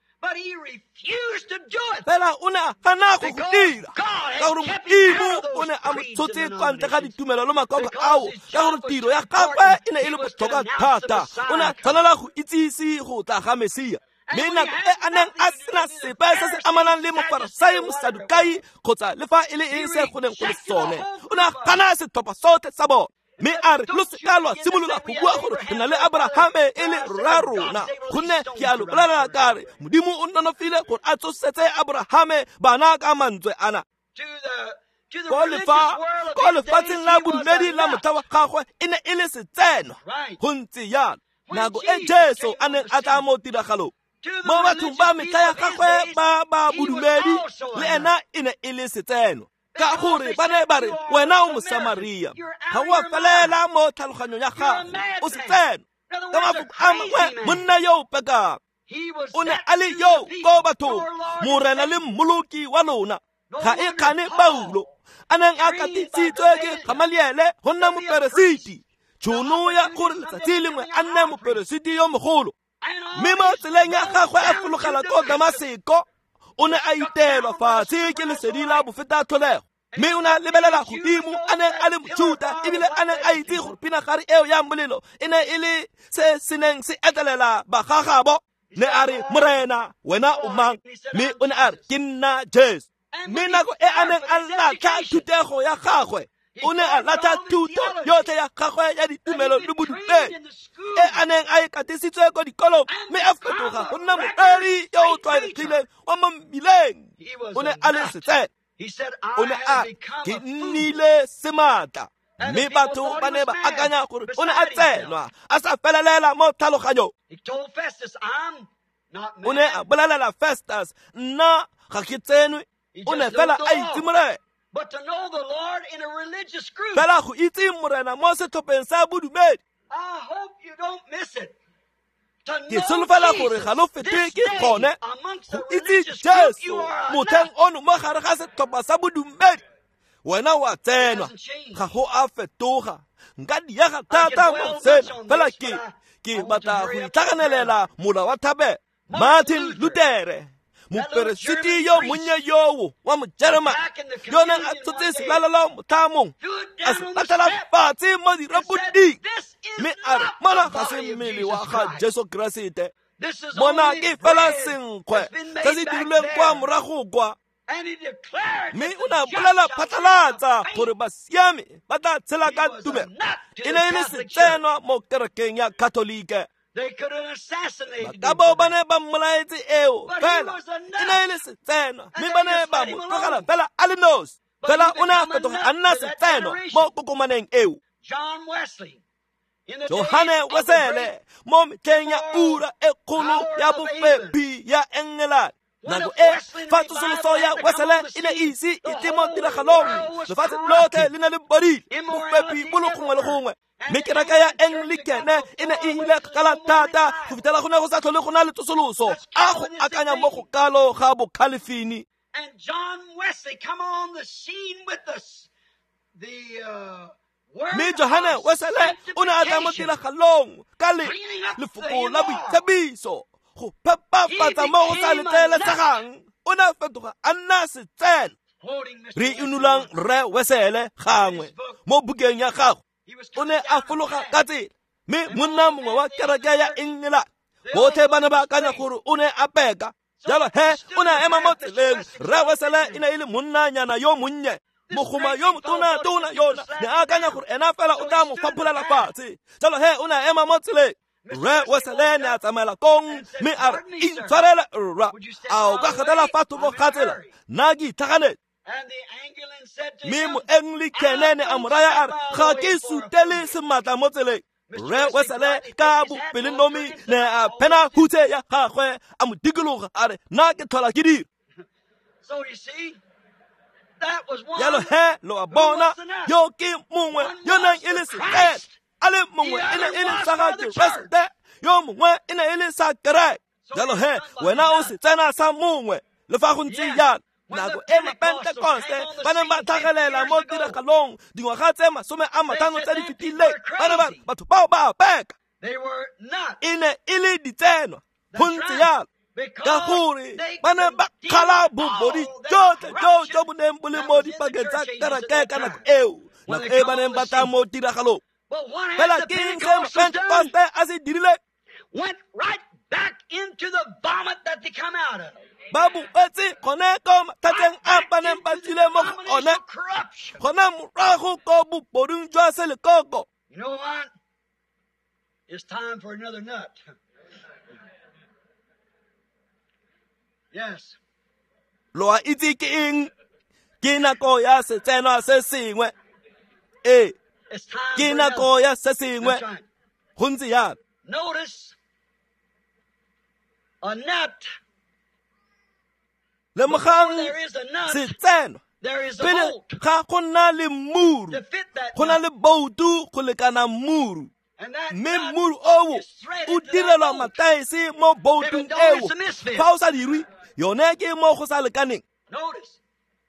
fela o ne a gana go go dira ka gore modimo o ne a mo tshotse kwa ntle ga ditumelo le makoko ao ka gore tiro ya gagwe e ne e le botlhokwa thata o ne a tshwanela go itsise go tla ga Mesia mme nako e a neng a sena sepe se se amanang le mofarisai mosadukai kgotsa le fa e le eng se go neng go le sone o ne a gana setlhopha sotlhe sa bone mme a re lo seka lwa simolola go bua gore re na le Abrahame e le rra rona gonne ke a lo bolela ka re modimo o nonofile gore a tsosetse Abrahame bana ka mantswe ana ko lefatsheng la bodumedi la motha wa gagwe e ne e le setsenwa go ntse yalo nako e Jesu a neng a tla mo tiragalong mo bathong ba metla ya gagwe ba bodumedi le ena e ne e le setsenwa ka gore ba ne ba re wena o Mosamaria ga o a felela mo tlhaloganyong ya gago o setsena ka mafoko a mangwe monna yo o pekang o ne a le yo ko bathong morena le mmoloki wa lona ga e kgane Paulo a neng a katisitswe ke Gamaliele go nna moperesiti tšhono ya gore letsatsi lengwe a nne moperesiti yo mogolo mme mo tseleng ya gagwe a fologela ko Damaseko o ne a itelwa fatshe ke lesedi la bofeta tlholego mme o ne a lebelela godimo a neng a le mojuda ebile a neng a itse gore pinagare eo ya molelo e ne e le se se neng se etelela bagagabo ne a re morena wena o mang mme o ne a re ke nna Jesu mme nako e a neng a latlha thutego ya gagwe o ne a latlha thuto yotlhe ya gagwe ya ditumelo le bodumedi e a neng a e katisitswe ko dikolong mme a fetoga go nna moreri yo o tlwaelegileng wa mo mmileng o ne a le setsena o ne a ke nnile sematla mme batho ba ne ba akanya gore o ne a tsenwa a sa felelela mo tlhaloganyong o ne a bolelela Festus nna ga ke tsenwe o ne fela a itse morena fela go itse morena mo setlhopheng sa bodumedi ke solofela gore ga lo fete ke gone go itse Jesu motheng ono mo gare ga setlhopha sa bodumedi wena wa tsenwa ga go a fetoga nka diega thata mo sena fela ke batla go itlhaganelela mola wa thabelo Martin Luther moperesiti yo monnye yoo wa mojeremane yo neng a tshotse selalelo mothamong a se latela fatshe mo diraboding mme a re mona ga se mmele wa ga Jesu Kriste mona ke fela senkgwe se se dirilweng kwa morago kwa mme o ne a bolela phatlalatsa gore basiame ba tla tshela ka tumelo e ne e le setsenwa mo kerekeng ya Katolike ka bao ba ne ba mmolaetse eo fela e ne e le setsenwa mme ba ne ba mo tlogela fela a le nosi fela o ne a fetoga a nna setsenwa mo kokomaneng eo Johane Wesley mo metlheng ya ura e kgolo ya bofepi ya Engelane nako e fa tsosoloso ya Wesley e ne ise e te mo tiragalong lefatshe lotlhe le ne le bodile bofepi bo le gongwe le gongwe mme kereke ya Anglicane e ne e ile kgakala thata go fitlhela go ne go sa tlhole go na le tsosoloso a go akanya mo go kalo ga bokhalefini mme Johane Wesley o ne a tla mo tiragalong ka lefoko la boitsebiso go phepafatsa mo go sa letlelesegang o ne a fetoga a nna setsenwa re inulang Rre Wesley gangwe mo bukeng ya gago o ne a fologa ka tsela mme monna mongwe wa kereke ya Engelane botlhe ba ne ba akanya gore o ne a peka jalo o ne a ema mo tseleng Rre Wesley e ne e le monnanyana yo monnye mogoma yo motona yona ne a akanya gore ena fela o tla mo fapholela fatshe jalo o ne a ema mo tseleng Re Wesley ne a tsamaela kong mme a re intshwarele rra a o ka gatela fa thoko ga tsela nna ke itlhaganetse. Mme moanglikane ne a mo raya a re ga ke sutele sematla mo tseleng. Re Wesley ka bopelenomi ne a phena hutse ya gagwe a mo dikologa a re nna ke tlhola ke dira. So you see, that was one Yalo he lo a bona yo ke mongwe yo nang e le sekete a le mongwe e ne e le sa ga Keresete yo mongwe e ne e le sa kereke. Yalo he wena o se tsena sa mongwe le fa go ntse yana nako e mapentekoste ba ne ba tlhagelela mo tiragalong dingwaga tse 50 tse di fetileng ba ne batho bao ba peka they were not e ne e le ditsenwa go ntse yalo ka gore ba ne ba kgala bobodi jo bo neng bo le mo dipakeng tsa kereke ka nako eo nako e ba neng ba tla mo tiragalong. Fela ke eng ge mapentekoste a se dirile went right back into the vomit that they come out of. ba boetse gone ko mathateng a ba neng ba tswile mo go one gona morago ko boboding jwa selekoko. You know what? It's time for another nut. Yes. Lo a itse ke eng ke nako ya setsenwa se sengwe It's time ke for nako another. ya se sengwe That's right. go ntse yana. Notice a nut. Lemogang There is a nut. setsenwa There is a pele bolt ga go nna le mmuru to fit that go na nut. le boutu go lekana mmuru And that mme nut mmuru o is threaded o to that direlwa bolt. mataese mo boutung If it don't, eo it's a misfit. fa o sa dirwe yone ke mo go sa lekaneng. Notice.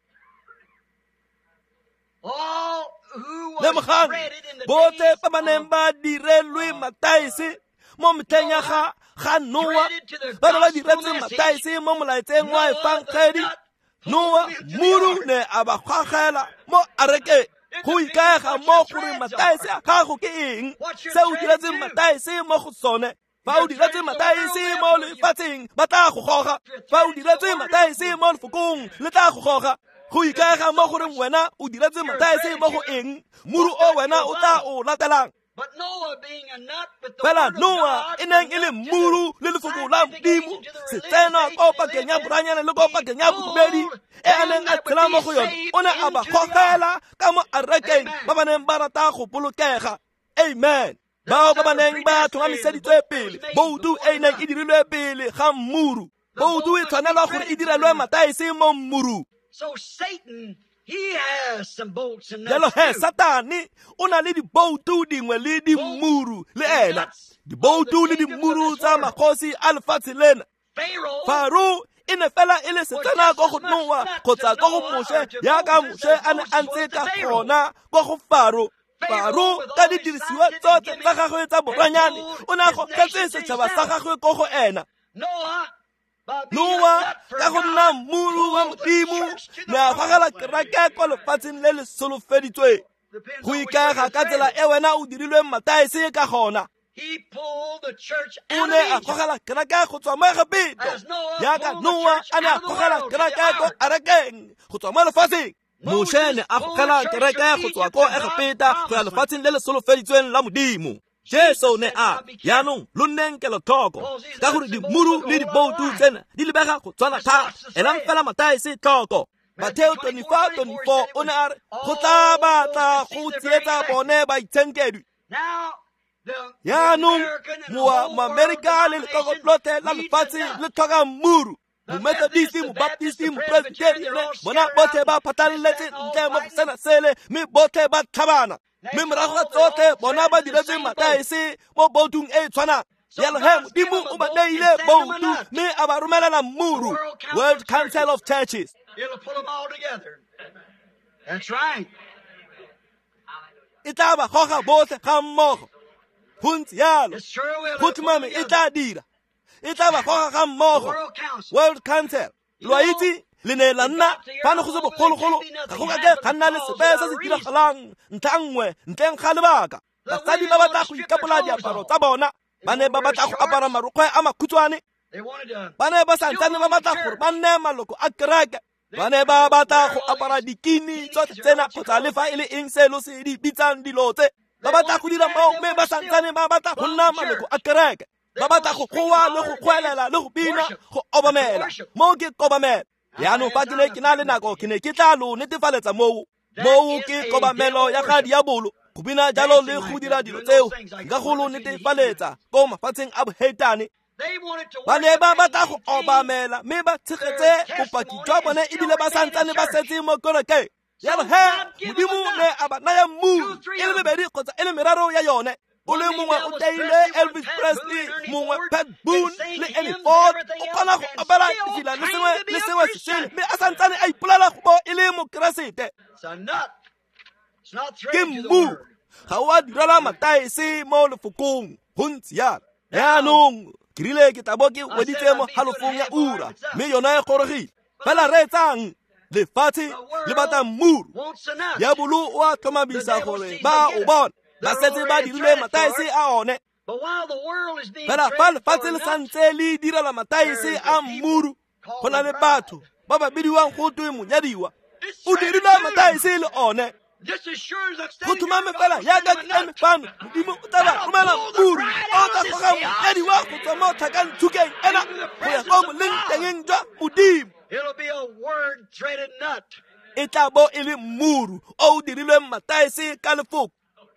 All who was Lemogang threaded in the bote days ba ba neng ba direlwe mataese mo metlheng ya ga Noa ba ne ba diretse mataese mo molaetseng wa efangedi. Noa mmuru ne a ba kgwagela mo arekeng go ikaega mo gore mataese a gago ke eng se o diretseng mataese mo go sone. Fa o diretse mataese mo lefatsheng ba tla go goga, fa o diretse mataese mo lefokong le tla go goga. Go ikaega mo gore wena o diretse mataese mo go eng mmuru o wena o tla o latelang. But Noah being a nut with the Fela word of Noa God e neng e le mmuru le lefoko la Modimo se tsena ko pakeng ya boranyane le ko pakeng ya bobedi e a neng a tshela mo go yone o ne a ba gogela ka mo arekeng ba ba neng ba rata go bolokega. Amen. Bao ba ba neng ba thomamiseditswe pele boutu e neng e dirilwe pele ga mmuru boutu e tshwanelwa gore e direlwe mataese mo mmuru. So Satan, he has some bolts and Jalo nuts he too. Satane o na le diboutu dingwe le dimuru le ena diboutu le dimuru tsa magosi a lefatshe lena. Pharaoh Faro e ne fela e le setsena ko go Noa kgotsa ko go Moshe yaka Moshe a ne a ntse ka gona ko go Faro. Faro ka didirisiwa tsotlhe tsa gagwe tsa boranyane o ne a gogetse setšhaba sa gagwe ko go ena. Noa ka go nna mmuru wa Modimo ne a gogela kereke kwa lefatsheng le le solofeditsweng go ikaega ka tsela e wena o dirilweng mataese ka gona. he pulled the church O out ne a of Egypt. gogela kereke go tswa mo Egipito yaka Noa a ne a gogela kereke ko arekeng go tswa mo lefatsheng. Moshe ne a gogela kereke go tswa ko Egipeta go ya lefatsheng le le solofeditsweng la Modimo. Jesu ne a yaanong lo nneng kelotlhoko ka gore dimuru le diboutu tsena di lebega go tshwana thata elang fela mataese tlhoko. Mateo 24:24 o ne a re go tla batla go tsietsa bone baitshenkedi. Now, the Yaanong American and the whole world moamerika le lekoko lotlhe la lefatshe le tlhoka mmuru. Momethodisi, mobaptisti, mopresbiteriane bona botlhe ba phatlaletse ntle mo go sena sele mme botlhe ba tlhabana. Mme morago ga tsotlhe bona ba diretse mataese mo boutung e tshwanang. Yalo he Modimo o ba neile boutu mme a ba romelela mmuru. World Council of Churches. it'll pull them all together. That's right. E tla ba goga botlhe ga mmogo. Go ntse yalo. It sure will. Go It'll pull them tumame e together. tla dira. E tla ba goga ga mmogo. World Council. World Council. Lo a itse le ne la nna fa ne go se bogologolo ga go kake ga nna le sepe se se diragalang ntlha nngwe ntleng ga lebaka. Basadi ba batla go ikapola diaparo tsa bona ba ne ba batla go apara marokgwe a makhutshwane They wanted to. ba ne ba santsane ba batla gore ba nne maloko a kereke ba ne ba batla go apara dikini tsotlhe tsena kgotsa le fa e le eng selo se di bitsang dilo tse ba batla go dira mo mme ba santsane ba batla go nna maloko a kereke, ba batla go goa le go kgwelela le go bina go obamela mo ke kobamela. Yaanong fa ke ne ke na le nako ke ne ke tla lo netefaletsa moo ke kobamelo ya ga diabolo go bina jalo le go dira dilo tseo ka go lo netefaletsa ko mafatsheng a bohetane. Ba ne ba batla go obamela mme ba tshegetse bopaki jwa bone ebile ba santsane ba setse mo kerekeng. Yalo he Modimo ne a ba naya mmu e le mebedi kgotsa e le meraro ya yone. O le mongwe o teile Elvis Presley, mongwe Pat Boone le Annie Ford, o kgona go opela ditsela le sengwe se sele mme a santsane a ipolela go bo e le mokeresete. Ke mmu ga o a direla mataese mo lefokong gontsi yana. Yaanong ke rile ke tabo ke weditse mo halofong ya ura mme yona e gorogile fela re etsang lefatshe le batla mmuru. Diabolo o a tlhomamisa gore ba o bona ba setse ba dirile mataese a one. Fela fa lefatshe le santse le direla mataese a mmuru, go na le batho ba ba bidiwang go twe monyadiwa o dirile mataese le one. Go thumame fela yaka ke eme fano Modimo o tla ba romela mmuru o tla goga monyadiwa go tswa mo tlhakantshukeng ena go ya ko molentengeng jwa Modimo. E tla bo e le mmuru o o dirilweng mataese ka lefoko.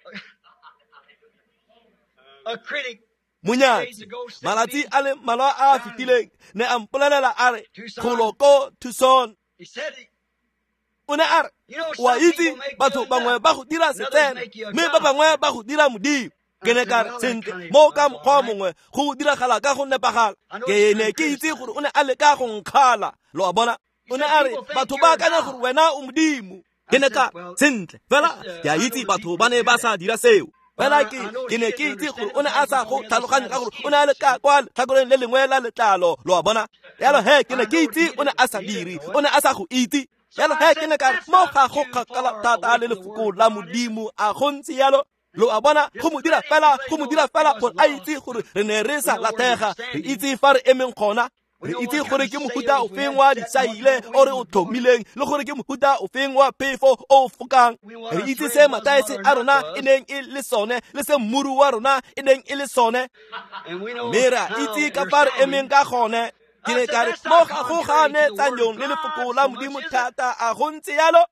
Monyatsi malatsi a le malwa a fetileng ne a mpolelela a re kgolo ko Tucson. O ne a re wa itse batho bangwe ba go dira setsena mme ba bangwe ba go dira Modimo. Ke ne ka re sentle mo ka mokgwa mongwe go diragala ka go nepagala. Ke ne ke itse gore o ne a leka go nkgala lo a bona. O ne a re batho ba akanya gore wena o Modimo. Ke ne ka sentle fela ke a itse batho ba ne ba sa dira seo. Fela ke ne ke itse gore o ne a sa go tlhaloganya ka gore o ne a le ka kwa tlhakoreng le lengwe la letlalo lo a bona. Yalo he ke ne ke itse o ne a sa dire, o ne a sa go itse. Yalo he ke ne ka mo ga go kgakala thata le lefoko la Modimo a go ntse yalo lo a bona go mo dira fela gore a itse gore re ne re sa lathega, re itse fa re emeng gona. Re itse gore ke mohuta o feng wa disaile o re o tlhomileng le gore ke mohuta o feng wa phefo o fokang. Re itse se mataese a rona e neng e le sone le se mmuru wa rona e neng e le sone. Mme ra itse ka fa re emeng ka gone. Ke ne ka re mo ga go gane tsanyong le lefoko la Modimo thata a go ntse yalo.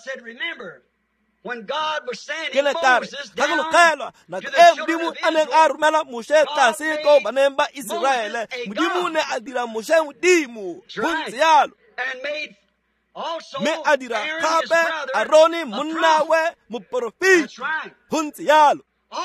Ke ne ka re ga go lokelwa nako e Modimo a neng a romela Moshe tlase ko baneng ba Iseraele, Modimo ne a dira Moshe Modimo go ntse yalo. Mme a dira gape Aroni monnawe moporofiti go ntse yalo.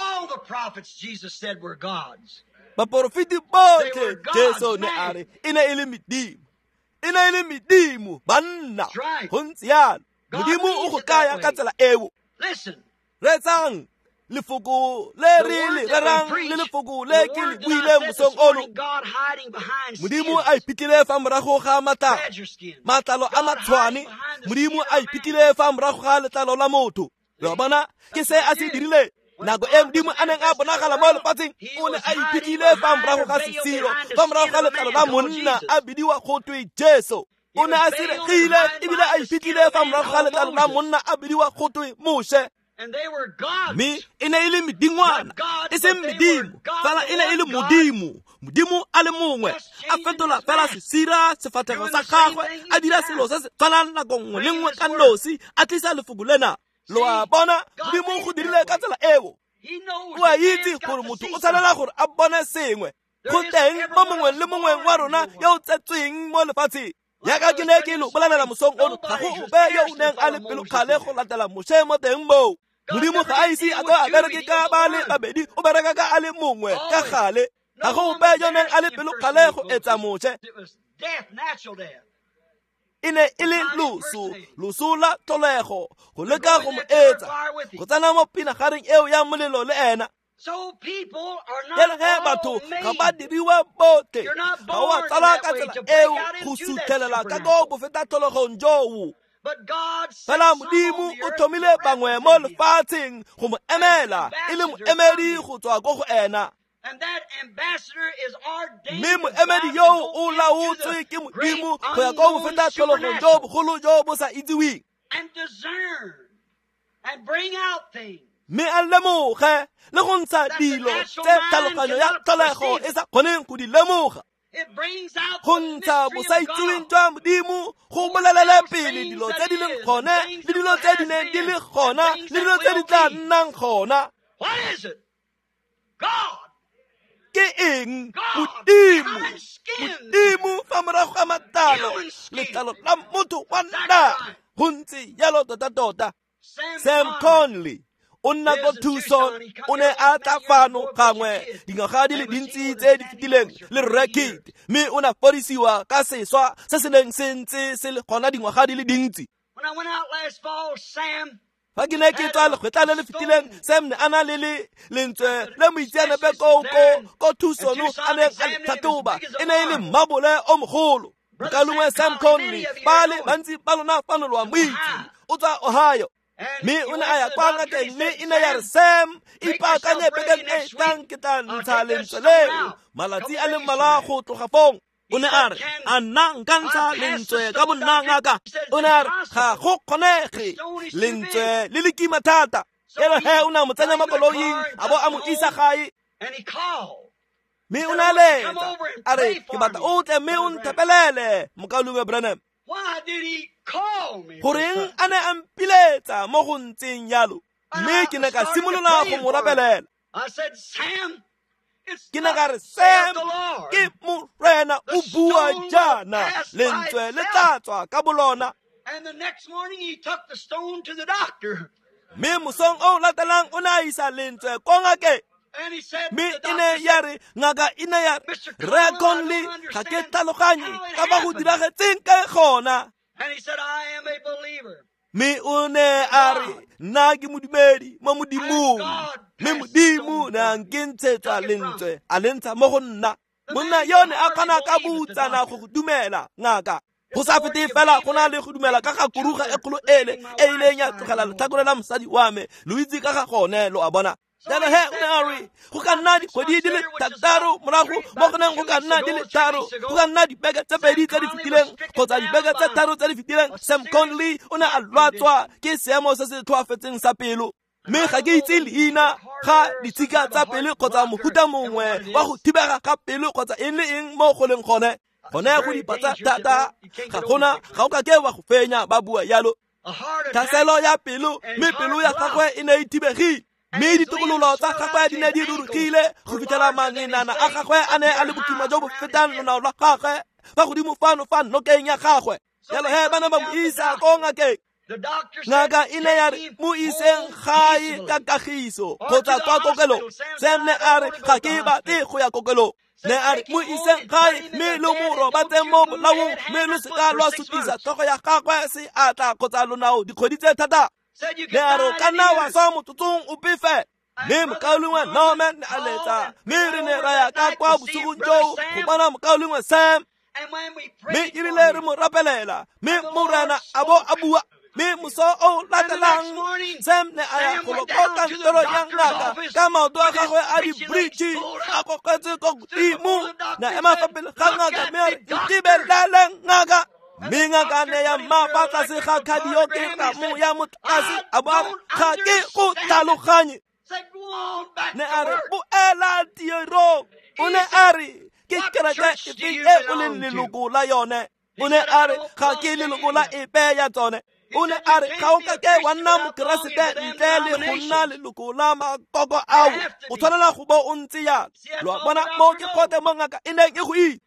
Baporofiti botlhe Jesu ne a re e ne e le Modimo, e ne e le Modimo banna go ntse yalo. Modimo o go kaya ka tsela eo. Re tsang lefoko le re le rarang le lefoko le ke le buile mosong ono. Modimo a iphitlhile fa morago ga matlalo a matshwane. Modimo a iphitlhile fa morago ga letlalo la motho. Re bona ke se a se dirile. Nako e Modimo a neng a bonagala mo lefatsheng o ne a iphitlhile fa morago ga sesiro, fa morago ga letlalo la monna a bidiwa go twe Jesu. O ne a siregile ebile a iphitlhile fa morago ga letlalo la monna a bidiwa go twe Moshe. Mme e ne e le medingwana e seng Modimo fela e ne e le Modimo. Modimo a le mongwe a fetola fela sesira sefatlhego sa gagwe a dira selo se se tshwanang nako nngwe le nngwe ka nosi a tlisa lefoko lena. Lo a bona Modimo go dirile ka tsela eo. O a itse gore motho o tshwanela gore a bone sengwe. Go teng mo mongwe le mongwe wa rona yo o tsetsweng mo lefatsheng. Yaka ke ne ke lo bolelela mosong ono ga go ope yo o neng a le pelo kgale go latela Moshe mo teng moo. Modimo ga a ise a ka bereke ka ba le babedi, o bereka ka a le mongwe ka gale. Ga go ope yo neng a le pelo kgale go etsa Moshe. E ne e le loso la tlholego go leka go mo etsa go tsena mo pinagareng eo ya molelo le ena. Yele he batho ga ba diriwa bote ga o a tsala ka tsela eo go suthelela ka ko go feta tlholegong joo. Fela Modimo o thomile bangwe mo lefatsheng go mo emela e le moemedi go tswa ko go ena. Mme moemedi yo o laotswe ke Modimo go ya ko go feta tlholegong jo bogolo jo bo sa itsiweng. mme a lemoge le go ntsha dilo tse tlhaloganyo ya tlholego e sa kgoneng go di lemoga. Go ntsha bosaitsweng jwa Modimo go bolelele pele dilo tse di leng gone le dilo tse di neng di le gona le dilo tse di tla nnang gona. Ke eng? Modimo fa morago ga matlalo, letlalo la motho wa nna. Go ntse yalo tota. Sam Conley o nna ko Tucson, o ne a tla fano gangwe dingwaga di le dintsi tse di fetileng le Rekit, mme o na fodisiwa ka seswa se se neng se ntse se le gona dingwaga di le dintsi. Fa ke ne ke tswa lekgwetla le le fetileng, Sam ne a na le lentswe le moitseanape ko Tucson a neng a le tlhatoba, e ne e le mmabole o mogolo. Mokalongwe Sam Conley ba le bantsi ba lona fanolwa moitsi o tswa Ohio, mme o ne a ya kwa ngakeng, mme e ne ya re Sam ipaakanye bekeng e tlang ke tla ntsha lentswe leo malatsi a le mmalwa go tloga fong. O ne a re a nna nka ntsha lentswe ka bonna ngaka. O ne a re ga go kgonege, lentswe le le kima thata. Elo he o ne a mo tsenya mo koloing a bo a mo isa gae, mme o ne a letsa a re ke batla o tle mme o nthepelele Mokalongwe Branham. Goreng a ne a mpiletsa mo go ntseng yalo, mme ke ne ka simolola go mo rapelela. Ke ne ka re Sam, ke Morena o bua jaana, lentswe le tla tswa ka bolona. Mme mosong o latelang o ne a isa lentswe ko ngakeng, mme e ne ya re ngaka e ne ya re Conley ga ke tlhaloganye ka ba go diragetseng ka gona. Mme o ne a re nna ke modumedi mo Modimong, mme Modimo ne a nkentshetsa lentswe a lentsha mo go nna. Monna yone a kgona ka botsana go go dumela ngaka. Go sa fete fela go na le go dumela ka ga kuruga e kgolo ele e ileng ya tlogela letlhakore la mosadi wa me lo itse ka ga gone lo a bona. Jalo he o ne a re go ka nna dikgwedi di le 3 morago mo go neng go ka nna di le 3, go ka nna dibeke tse 2 tse di fetileng kgotsa dibeke tse 3 tse di fetileng, Sam Conley o ne a lwatswa ke seemo se se tlhoafetseng sa pelo. Mme ga ke itse leina ga ditshika tsa pelo kgotsa mofuta mongwe wa go thibega ga pelo kgotsa eng le eng mo go leng gone. Gone go dipatsa thata ga o ka ke wa go fenya ba bua yalo. Tlhaselo ya pelo, mme pelo ya gagwe e ne e thibegile, mme ditokololo tsa gagwe di ne di rurugile go fitlhela mangenana a gagwe a ne a le bokima jo bo fetang lonao la gagwe fa godimo fano fa nokeng ya gagwe. Jalo he ba ne ba mo isa ko ngakeng. Ngaka e ne ya re mo iseng gae ka kagiso kgotsa kwa kokelong. Sam ne a re ga ke batle go ya kokelong. Ne a re mo iseng gae mme lo mo robatse mo bolaong, mme lo seka lwa sutisa tlhogo ya gagwe se atla kgotsa lonao dikgwedi tse thata. Ne a re ka nna wa swa motsotsong o pefe. Mme Mokalongwe Norman a letsa, mme re ne ra ya ka kwa bosugong joo go bona Mokalongwe Sam, mme ebile re mo rapelela, mme Morena a bo a bua. Mme moso o latelang Sam ne a ya go ko kantoro ya ngaka ka maoto a gagwe a di-bridge a koketse ko godimo, na ema fa pele ga ngaka mme a re ntibelele ngaka. Mme ngaka ne ya mapa tlase ga khadio ke tamo ya motlase a bo ga ke go tlhaloganye. Ne a re boela tirong. O ne a re ke kereke efe e o leng leloko la yone. O ne a re ga ke leloko la epe ya tsone. O ne a re ga o ka ke wa nna mokeresete ntle le go nna leloko la makoko ao, o tshwanela go bo o ntse yalo. Lo bona mo ke kgote mo ngaka e neng e go itse.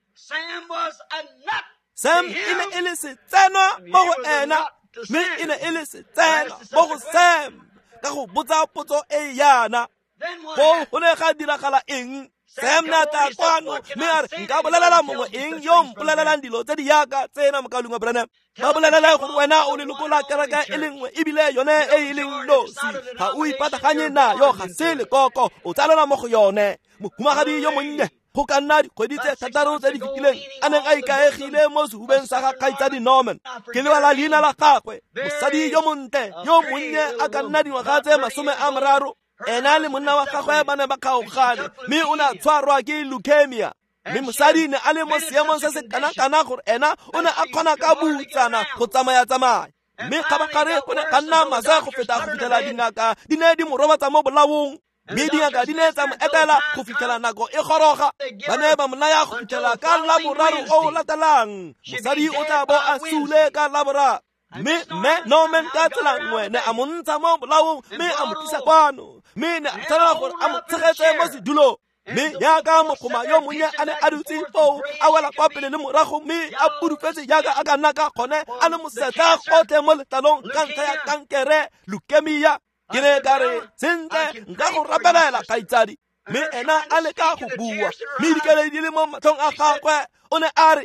Sam e ne e le setsenwa mo go ena, mme e ne e le setsenwa mo go Sam ka go botsa potso e yana. Go ne ga diragala eng? Sam na tla kwano, mme a re nka bolelela mongwe eng yo mpolelelang dilo tse di yaka tsena Mokalongwe Branham. Ba bolelela gore wena o leloko la kereke e le nngwe ebile yone e leng nosi, ga o ipataganye nayo, ga se lekoko, o tsalela mo go yone. Mohumagadi yo monnye go ka nna dikgwedi tse 3 tse di fetileng a neng a ikaegile mo sehubeng sa ga Kgaitsadi Norman. Ke lebala leina la gagwe, mosadi yo montle yo monnye a ka nna dingwaga tse 30. Ena le monna wa gagwe ba ne ba kgaogane, mme o ne a tshwarwa ke leukemia. Mme mosadi ne a le mo seemong se se kana-kana gore ena o ne a kgona ka botsana go tsamaya-tsamaya. mme kgabagare go ne ga nna masa go feta go fitlhela dingaka di ne di mo robatsa mo bolaong, mme dingaka di ne tsa mo etela go fitlhela nako e goroga. Ba ne ba mo naya go fitlhela ka Laboraro o latelang, mosadi o tla bo a sule ka Laboraro. Mme Norman ka tsela nngwe ne a mo ntsha mo bolaong, mme a mo tlisa kwano, mme ne a tshwanela gore a mo tshegetse mo sedulong. Mme yaka mokgoma yo monnye a ne a dutse foo a wela kwa pele le morago, mme a pudufetse yaka a ka nna ka gone a le mosetla gotlhe mo letlalong ka ntlha ya kankere, leukemia. Ke ne ka re sentle nka go rapelela kgaitsadi, mme ena a leka go bua, mme dikeledi di le mo matlhong a gagwe. O ne a re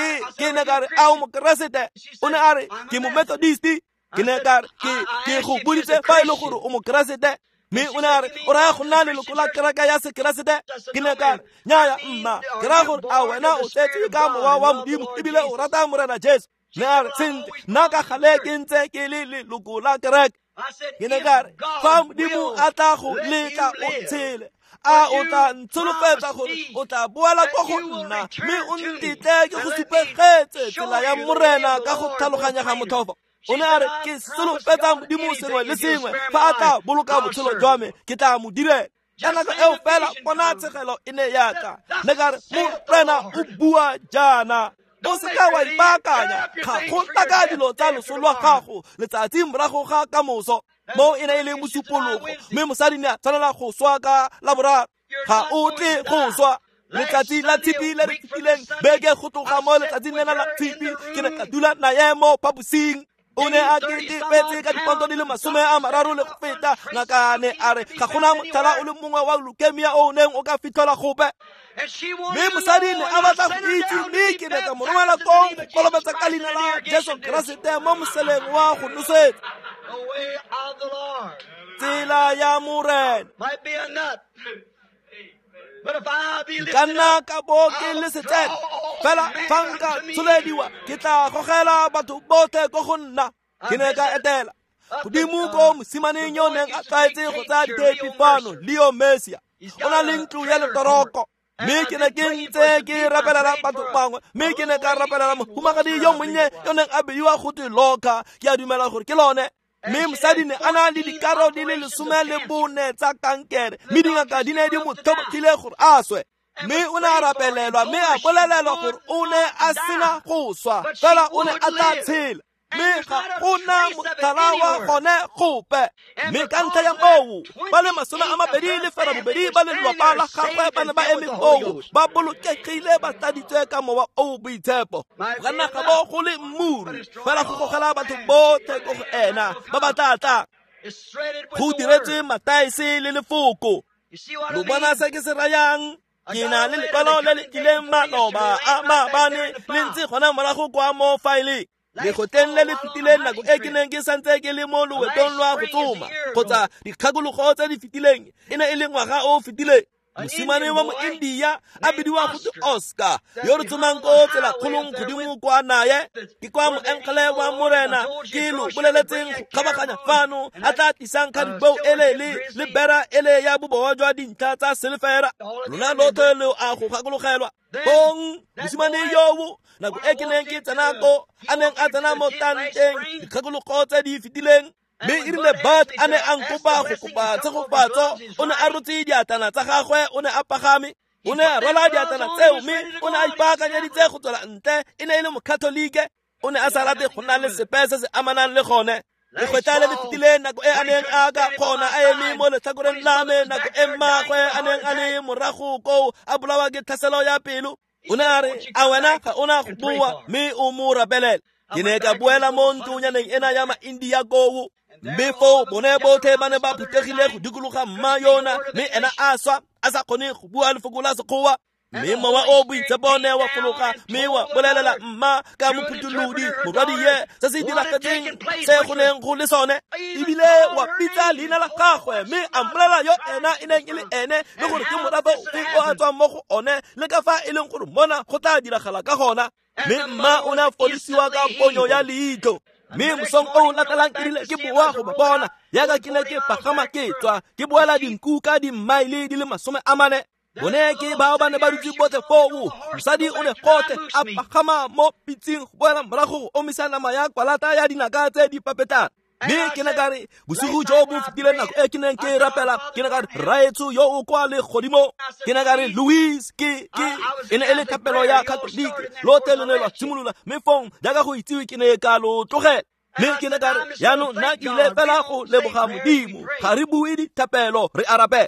ke ne ka re a o mokeresete, o ne a re ke mo Methodisti. Ke ne ka re ke go boditse fa e le gore o mokeresete, mme o ne a re o raya go nna leloko la kereke ya sekeresete. Ke ne ka re nnyaya mma, ke raya gore a wena o tletse ka mowa wa Modimo ebile o rata Morena Jesu. Ne a re sentle nna ka gale ke ntse ke le leloko la kereke. Ke ne ka re fa Modimo a tla go letla o tshele, a o tla ntsholofetsa gore o tla boela kwa go nna, mme o ntitle ke go supegetse tsela ya Morena ka go tlhaloganya ga motlhofo. O ne a re ke solofetsa Modimo sengwe le sengwe, fa a tla boloka botshelo jwa me ke tla mo direla. Ka nako eo fela bona tshegelo e ne yaka. Ne ka re Morena o bua jaana, o se ka wa ipaakanya, ga go tla ka dilo tsa loso lwa gago letsatsi morago ga kamoso. Mo e ne e le mosupologo, mme mosadi ne a tshwanela go swa ka Laboraro. Ga o tle go swa letsatsi la tshipi le re fitileng, beke go tloga mo letsatsing lena la tshipi ke ne ka dula naye mo phaposing. O ne a ketepetse ka diponto di le 30 le go feta. Ngaka ne a re ga gona motlhala o le mongwe wa leukemia o neng o ka fitlhela gope. Mme mosadi ne a batla go itse, mme ke ne ka mo romela kong go kolobetsa ka leina la Jesu Keresete mo moseleng wa go nosetsa. Tsela ya Morena ka nna ka bo ke le setshele fela fa nka tsholediwa ke tla gogela batho botlhe ko go nna. Ke ne ka etela godimo ko mosimaneng yo neng a tlwaetse go tsaya ditepi fano, Leo Mesia. O na le ntlo ya letoroko, mme ke ne ke ntse ke rapelela batho bangwe, mme ke ne ka rapelela mohumagadi yo monnye yo neng a beiwa go te Loka. Ke a dumela gore ke lone. Mme mosadi ne a na le dikaro di le 14 tsa kankere, mme dingaka di ne di mo thobokile gore a swe. Mme o ne a rapelelwa, mme a bolelelwa gore o ne a sena go swa, fela o ne a tla tshela, mme ga gona motlhala wa gone gope. Mme ka ntlha ya moo ba le 22 ba le lelapa la gagwe ba ne ba eme moo ba bolokegile, ba tladitswe ka mowa o boitshepo. Ga nna ga bo go le mmuru fela go gogela batho botlhe ko go ena ba ba tlatla. Go diretswe mataese le lefoko. Lo bona se ke se rayang? Ke na le lekwalo le le kileng maloba a maabane le ntse gona morago kwa mo faeleng. Le go tenle le fitileng nako e ke neng ke santse ke le mo loetong lwa go tsoma kgotsa dikgakologo tse di fitileng. E ne e le ngwaga o fitileng. Mosimane wa mo India a bidiwa go te Oscar yo re tsomang ko tsela kgolong godimo kwa naye. Ke kwa moenkele wa Morena ke lo boleletseng go kgabaganya fano a tla tisang kgadibou ele le bera ele ya bobowa jwa dintlha tsa selefera. Lona lotlhe leo a go gakologelwa bong mosimane yowo nako e ke neng ke tsenako a neng a tsena mo tanteng dikgakologo tse di fitileng. Mme e rile bat a ne a nkopa go kopa tshegofatso. O ne a rotse diatana tsa gagwe, o ne a pagame, o ne a rwala diatana tseo, mme o ne a ipaakanyeditse go tswela ntle. E ne e le mokatolike, o ne a sa rate go nna le sepe se se amanang le gone. Lekgwetla le le fitileng nako e a neng a ka kgona a eme mo letlhakoreng la me, nako e mmaagwe a neng a le morago ko a bolawa ke tlhaselo ya pelo. O ne a re a wena ga o na go bua, mme o mo rapelela. Ke ne ka boela mo ntlonyaneng ena ya ma-India koo, mme foo bone botlhe ba ne ba phuthegile go dikologa mma yona, mme ena a swa a sa kgone go bua lefoko la Sekgowa. Mme mowa o boitshepo ne wa fologa, mme wa bolelela mma ka mophutolodi morwadi ye se se diragetseng se go neng go le sone. Ebile wa pitsa leina la gagwe, mme a mmolela yo ena e neng e le ene le gore ke morafe ofe o a tswang mo go one le ka fa e leng gore mona go tla diragala ka gona. Mme mma o ne a fodisiwa ka ponyo ya leitlho. Mme mosong o latelang ke rile ke boa go ba bona yaka ke ne ke pagama ke tswa ke boela dinku ka di mile di le 40. boneke bao ba ne ba dutse botlhe foo. Mosadi o ne gote a pagama mo pitseng go boela morago go omisa nama ya kwalata ya dinaka tse di papetana. Mme ke ne ka re bosigo jo bo fetileng nako e ke neng ke rapela ke ne ka re raetso yo o kwa le godimo ke ne ka re Louise ke e ne e le thapelo ya Catholic lote le ne lwa simolola mme fong jaaka go itsiwe ke ne ka lo tlogela. Mme ke ne ka re yaanong nna ke ile fela go leboga Modimo ga re bue dithapelo re arabe.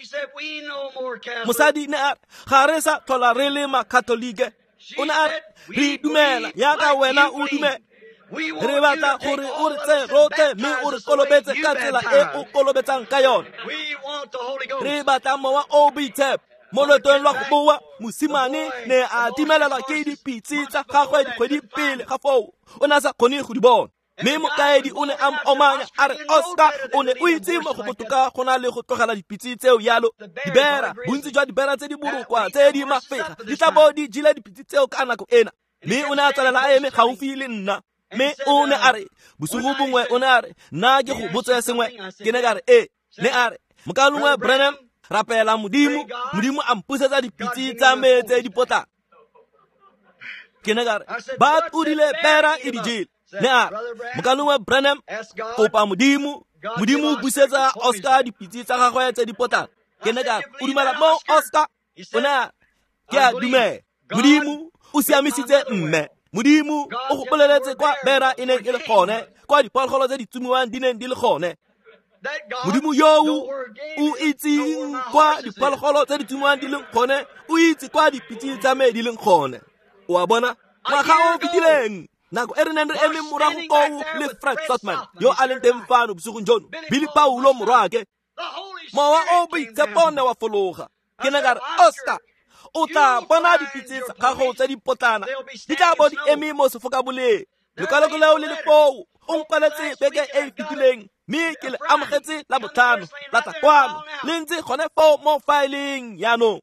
Mosadi ne a re ga re sa tlhola re le makatolike. O ne a re re dumela yaaka wena o dumela. Re batla gore o re tse rote mme o re kolobetse ka tsela e o kolobetsang ka yone. Re batla mowa o boitshepo. Mo loetong lwa go boa mosimane ne a timelelwa ke dipitse tsa gagwe dikgwedi pele ga foo o ne a sa kgone go di bona. Mme mokaedi o ne a mo omanya a re Oscar o ne o itse mo go botoka go na le go tlogela dipitse tseo yalo. Dibera bontsi jwa dibera tse di borokwa tse di mafega di tla bo di jile dipitse tseo ka nako ena. Mme o ne a tswalela a eme gaufi le nna. Mme o ne a re bosigo bongwe o ne a re nna ke go botsa sengwe ke ne ka re ne a re mokalongwe Branham rapela Modimo a mpusetsa dipitse tsa me tse di potang. Ke ne ka re ba tudile pera e di jile. Ne a mokalongwe Branham kopa Modimo o busetsa Oscar dipitse tsa gagwe tse di potang. Ke ne ka re o dumela mo Oscar? O ne a ke a dumela. Modimo o siamisitse mme. Modimo o go boleletse kwa bera e neng e le gone kwa diphologolo tse di tsumiwang di neng di le gone. Modimo yo o itse kwa diphologolo tse di tsumiwang di leng gone o itse kwa dipitse tsa me di leng gone. O a bona ngwaga o fetileng nako e re neng re eme morago koo le Fred Sotman yo a leng teng fano bosigong jono Billy Paulo morwake mowa o boitshepo ne wa fologa. Ke ne ka re Oscar o tla bona dipitse tsa gago tse di potlana di tla bo di eme mo sefokaboleng. Lekwaloko leo le le foo o nkwaletse beke e fetileng mme ke le amogetse la botlhano la tla kwano le ntse gone foo mo fileng yaanong.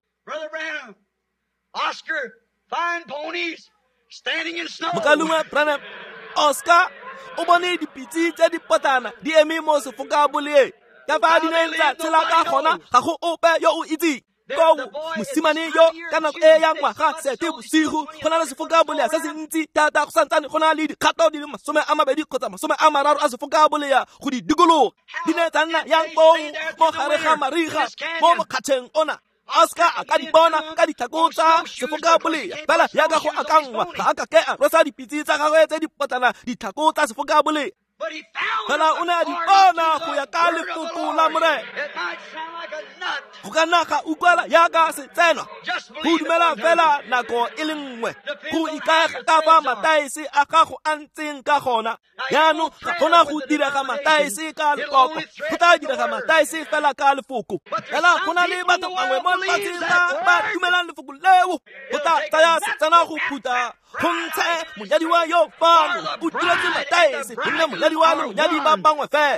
Mokalongwe Branham Oscar o bone dipitse tse di potlana di eme mo sefokaboleng ka fa di neng tsa tshela ka gona ga go ope yo o itseng. Kou mosimane yo ka nako e ya ngwaga sete bosigo go na le sefokabolea se se ntsi thata go santsane go na le dikgato di le 20 kgotsa 30 a sefokabolea go di dikologa di ne tsa nna yang kou mo gare ga mariga mo mokgatlheng ona. Oscar a ka di bona ka ditlhako tsa sefokabolea fela yaka go akangwa ga a ka ke a rwesa dipitse tsa gagwe tse di potlana ditlhako tsa sefokabolea. Fela o ne a di bona go ya ka lefoko la more. Go ka nna ga utlwala yaka se tsenwa go dumela fela nako e le nngwe go ikaega ka fa mataese a gago a ntseng ka gona. Yaanong ga gona go direga mataese ka lekoko go tla direga mataese fela ka lefoko. Fela go na le batho bangwe mo lefatsheng ba dumelang lefoko leo go tla tsaya setsana go phutha go ntshe monyadi wa yo fano o diretse mataese go nne monyadi wa le monyadi ba bangwe fela.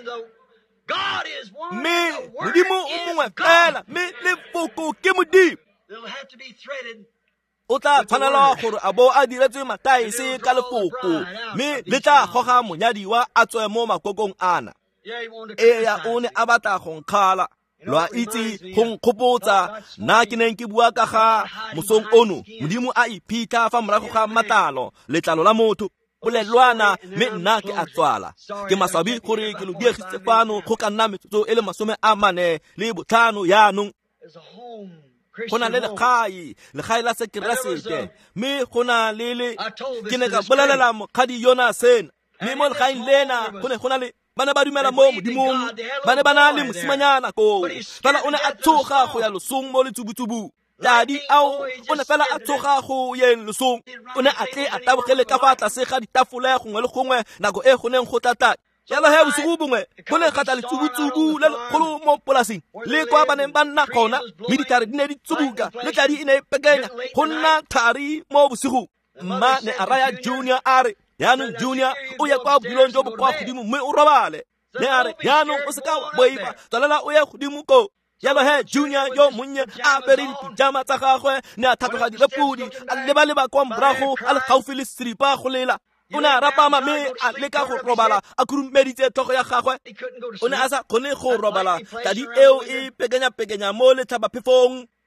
Mme Modimo o mongwe fela mme lefoko ke Modimo. O tla tshwanela gore a bo a diretswe mataese ka lefoko mme le tla goga monyadiwa a tswe mo makokong ana. Ya o ne a batla go nkgala lwa itse go nkgopotsa nna ke neng ke bua ka ga mosong ono Modimo a iphitha fa morago ga matlalo letlalo la motho bolelwana mme nna ke a tswala. Ke maswabi gore ke lo diegisitse fano go ka nna metsotso e le 45 yaanong. Go na le legae la sekeresete mme go na le ke ne ka bolelela mokgadi yona sena mme mo legaeng lena go na le bana ba dumela mo Modimong ba ne ba na le mosimanyana koo fela o ne a tshoga go ya losong mo letsubutsubu. Dadi ao o ne fela a tshoga go yeng losong o ne a tle a tabogele ka fa tlase ga ditafole gongwe le gongwe nako e go neng go tlatla jalo he bosigo bongwe go ne gata letsubutsubu le legolo mo polasing le kwa ba neng ba nna gona mme dithari di ne di tsubuka le tladi e ne e pekenya go nna thari mo bosigo. Mma ne a raya Junior a re yaanong Junior o ya kwa bodulong jo bo kwa godimo mme o robale. Ne a re yaanong o seka wa boifa tswalela o ye godimo ko. Yalo he Junior yo monnye a apere dipijama tsa gagwe ne a thatoga dilepodi a lebaleba kwa morago a le gaufi le stripa go lela. O ne a rapama mme a leka go robala a khurumeditse tlhogo ya gagwe. O ne a sa kgone go robala tadi eo e pekenya mo letlhabaphefong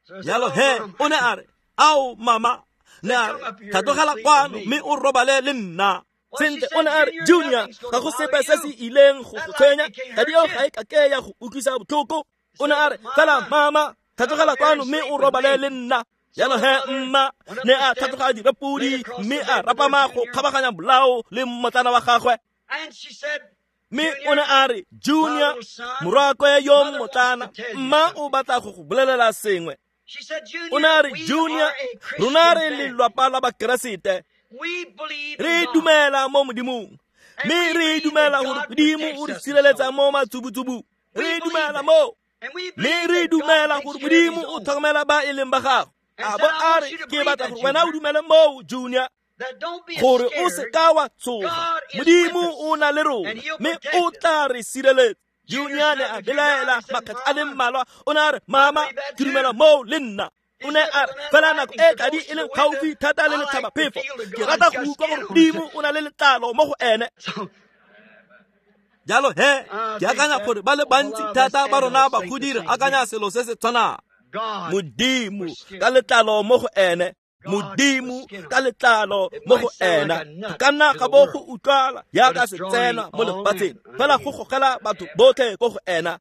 yalo he o ne a re ao mama ne a re thatogela kwano mme o robale le nna sentle o ne a re Junior ga go sepe se se ileng go go tshwenya ka dio ga e ka ke ya go utlwisa botlhoko o ne a re fela mama thatogela kwano mme o robale le nna yalo he mma ne a thatoga dirapudi mme a rapama go kgabaganya bolao le mmotlana wa gagwe mme o ne a re Junior morwakwe yo mmotlana mma o batla go go bolelela sengwe o ne a re Junior rona re le lwapa la bakeresete re dumela mo modimong mme re dumela gore modimo o re sireletsa mo matsubutsubu re dumela mo mme re dumela gore modimo o tlhokomela ba e leng ba gago a bo a re ke batla gore wena o dumele mo Junior gore o se ka wa tshoga modimo o na le rona mme o tla re sireletsa Junior ne a belaela makgetlo a le mmalwa o ne a re mama ke dumela mo le nna o ne a re fela nako e kadi e leng gaufi thata le letlhaba phefo ke rata go utlwa gore modimo o na le letlalo mo go ene jalo he ke akanya gore ba le bantsi thata ba rona ba godire akanya selo se se tshwanang modimo ka letlalo mo go ene modimo ka letlalo mo go ena ka nna ga bo go utlwala ya ka se tsena mo lefatsheng fela go gogela batho botlhe go go ena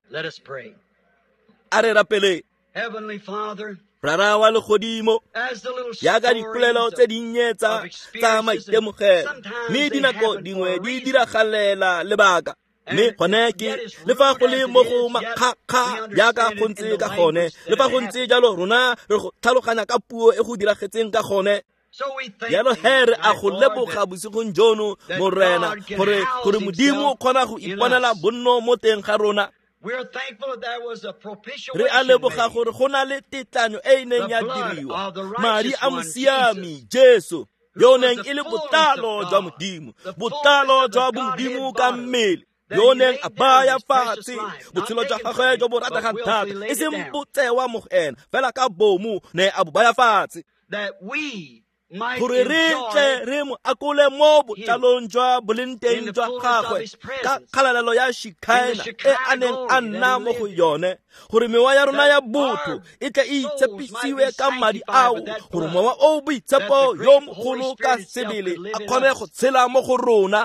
a re rapele Heavenly Father, rara wa legodimo ya ka dipolelo tse dinnye tsa maitemogelo mme dinako dingwe di diragalela lebaka mme gone ke le fa go le mo go makgakga yaka go ntse ka gone le fa go ntse jalo rona re go tlhaloganya ka puo e go diragetseng ka gone yalo here a go leboga bosigong jono morena gore modimo o kgona go iponela bonno mo teng ga rona re a leboga gore go na le tetlanyo e neng ya diriwa madi a mosiami Jesu yo neng e le botlalo jwa modimo botlalo jwa modimo ka mmele yo neng a baya fatshe botshelo jwa gagwe jo bo ratagang thata e seng botsewa mo go ena fela ka bomu ne a bo baya fatshe gore re tle re mo akole mo botlalong jwa bolenteng jwa gagwe ka kgalalelo ya Shekina e a neng a nna mo go yone gore mewa ya rona ya botho e tle e itshepisiwe ka madi ao gore mowa o boitshepo yo mogolo ka sebele a kgone go tshela mo go rona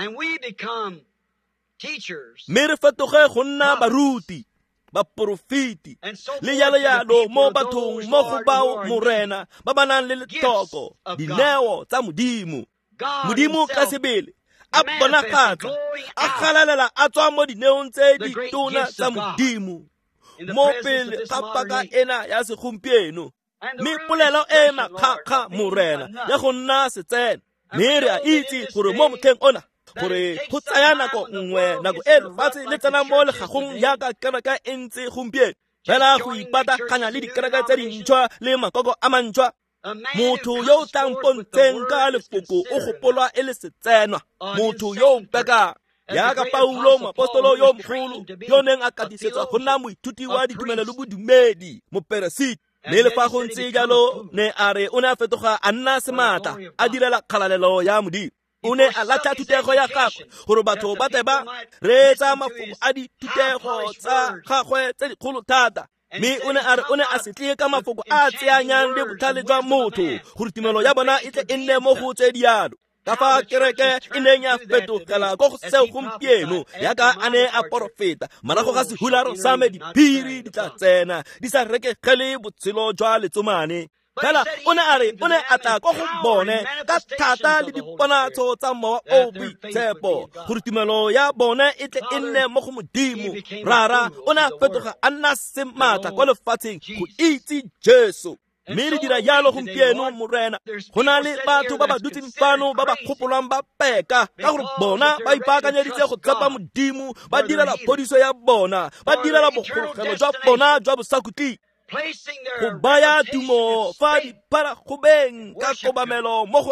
mme re fetoge go nna baruti baporofiti le yalo mo bathong mo go bao morena ba ba nang le letlhoko dineo tsa modimo ka sebele a bonagatsa a galalela a tswa mo dineong tse di tona tsa modimo mo pele ga paka ena ya segompieno mme polelo e makgakga morena ya go nna setsena mme re a itse gore mo motheng ona gore go tsaya nako nngwe nako e lefatshe le tsena mo legagong yaka kereka e ntse gompieno fela go ipataganya le dikereka tse dintšhwa le makoko a mantšhwa motho yo o tlang pontseng ka lefoko o gopolwa e le setsenwa motho yo o pekang yaka Paulo moapostolo yo mogolo yo neng a katisetswa go nna moithuti wa ditumelo le bodumedi moperesiti mme le fa go ntse jalo ne a re o ne a fetoga a nna sematla a direla kgalalelo ya modimo o ne a latlha thutego ya gagwe gore batho ba tle ba reetsa mafoko a dithutego tsa gagwe tse dikgolo thata mme o ne a se tle ka mafoko a tseanyang le botlhale jwa motho gore tumelo ya bona e tle e nne mo go tse dialo ka fa kereke e neng ya fetogela ko go seo gompieno yaka a ne a porofeta morago ga sehularo sa me diphiri di tla tsena di sa rekegele botshelo jwa letsomane fela o ne a tla ko go bone ka thata le diponatso tsa mowa o boitshepo gore tumelo ya bone e tle e nne mo go modimo rara o ne a fetoga a nna sematla kwa lefatsheng go itse Jesu mme re dira yalo gompieno morena go na le batho ba ba dutseng fano ba ba kgopolwang ba peka ka gore bona ba ipaakanyeditse go tshepa modimo ba direla phodiso ya bona ba direla bogologelo jwa bona jwa bosakutling go baya tumo fa dipharagobeng ka kobamelo mo go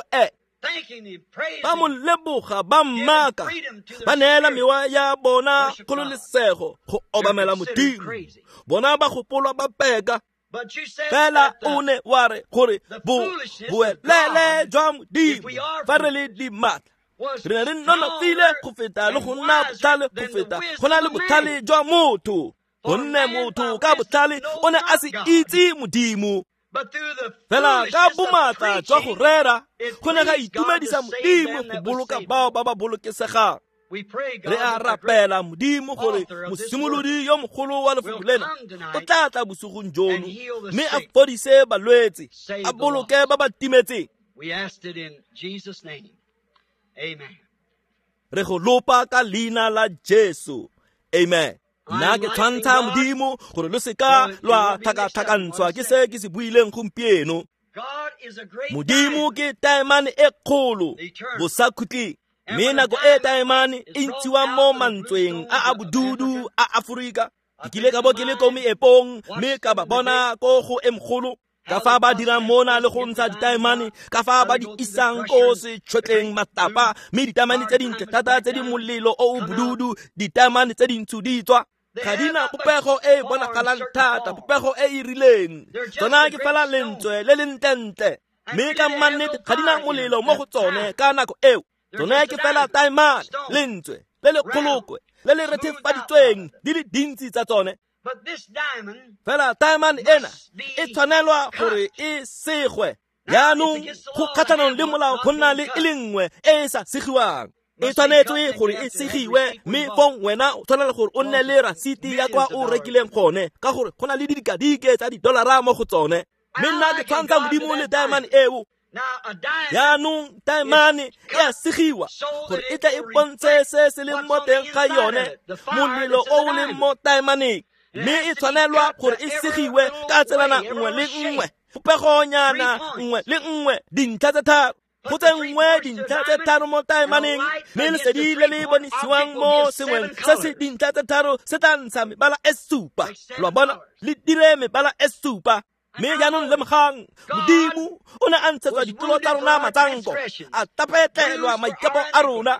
ba mo leboga ba mmaka ba neela mewa ya bona kgololesego go obamela modimo bona ba gopolwa ba peka fela o ne wa re gore boelele jwa modimo fa re le dimatla re ne re nonofile go feta le go nna botlhale go feta go na le botlhale jwa motho gonne motho ka botlhale o ne a se itse Modimo. Fela ka bomatla jwa go rera go ne ga itumedisa Modimo go boloka bao ba ba bolokesegang. Re a rapela Modimo gore mosimolodi yo mogolo wa lefoko lena o tla tla bosigong jono mme a fodise balwetse a boloke ba ba timetseng. Re go lopa ka leina la Jesu. Amen. Nna ke tshwantsha Modimo gore lo seka lwa thakathakantshwa ke se ke se buileng gompieno. Modimo ke taemane e kgolo bosakhutleng, mme nako e taemane e ntshiwa mo mantsweng a bodudu a Aforika. Ke kile ka bo ke le ko meepong mme ka ba bona ko go emgolo ka fa ba dirang mona le go ntsha ditaemane ka fa ba di isang ko setšhotleng matapa mme ditaemane tse dintle thata tse di molelo o bodudu, ditaemane tse dintsho di tswa. Ga di na popego e e bonagalang thata, popego e e rileng. Tsona ke fela lentswe le le ntentle mme ka mmannete ga di na molelo mo go tsone ka nako eo. Tsone ke fela taemane, lentswe le le kgolokwe le le rethefaditsweng di le dintsi tsa tsone. Fela taemane ena e tshwanelwa gore e segwe. Yaanong go kgatlhanong le molao go nna le e le nngwe e e sa segiwang. E tshwanetswe gore e segiwe mme fong wena o tshwanela gore o nne le rasiti ya kwa o rekileng gone ka gore go na le dikadike tsa $1 mo go tsone. Mme nna ke tshwantsa Modimo le taemane eo. Yaanong taemane e a segiwa gore e tla e bontshe se se leng mo teng ga yone, molelo o o leng mo taemaneng. Mme e tshwanelwa gore e segiwe ka tselana nngwe le nngwe, popegonyana nngwe le nngwe, dintlha tse tharo. Go tse nngwe dintlha tse tharo mo taemaneng, mme lesedi le le bonisiwang mo sengweng se se dintlha tse tharo se tla ntsha mebala e supa. Lwa bona le dire mebala e supa. Mme jaanong lemogang Modimo o ne a ntshetswa ditulo tsa rona matsanko, a tapetlelwa maikapo a rona.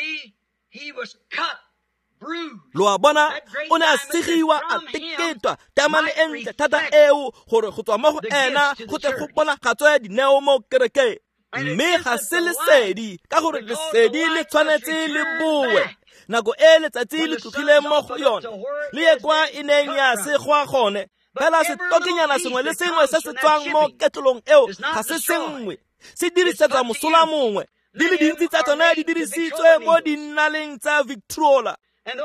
Lwa bona o ne a segiwa a teketwa taemane e ntle thata eo gore go tswa mo go ena go tle go bonagatswe dineo mo kerekeng. Mme ga se lesedi ka gore lesedi le tshwanetse le bowe nako e letsatsi le tlogile mo go yone le ye kwa e neng ya segwa gone. Fela setokenyana sengwe le sengwe se se tswang mo ketlolong eo ga se sengwe, se dirisetswa mosola mongwe. Di le dintsi tsa tsone di dirisitswe mo dinnaleng tsa Victrola,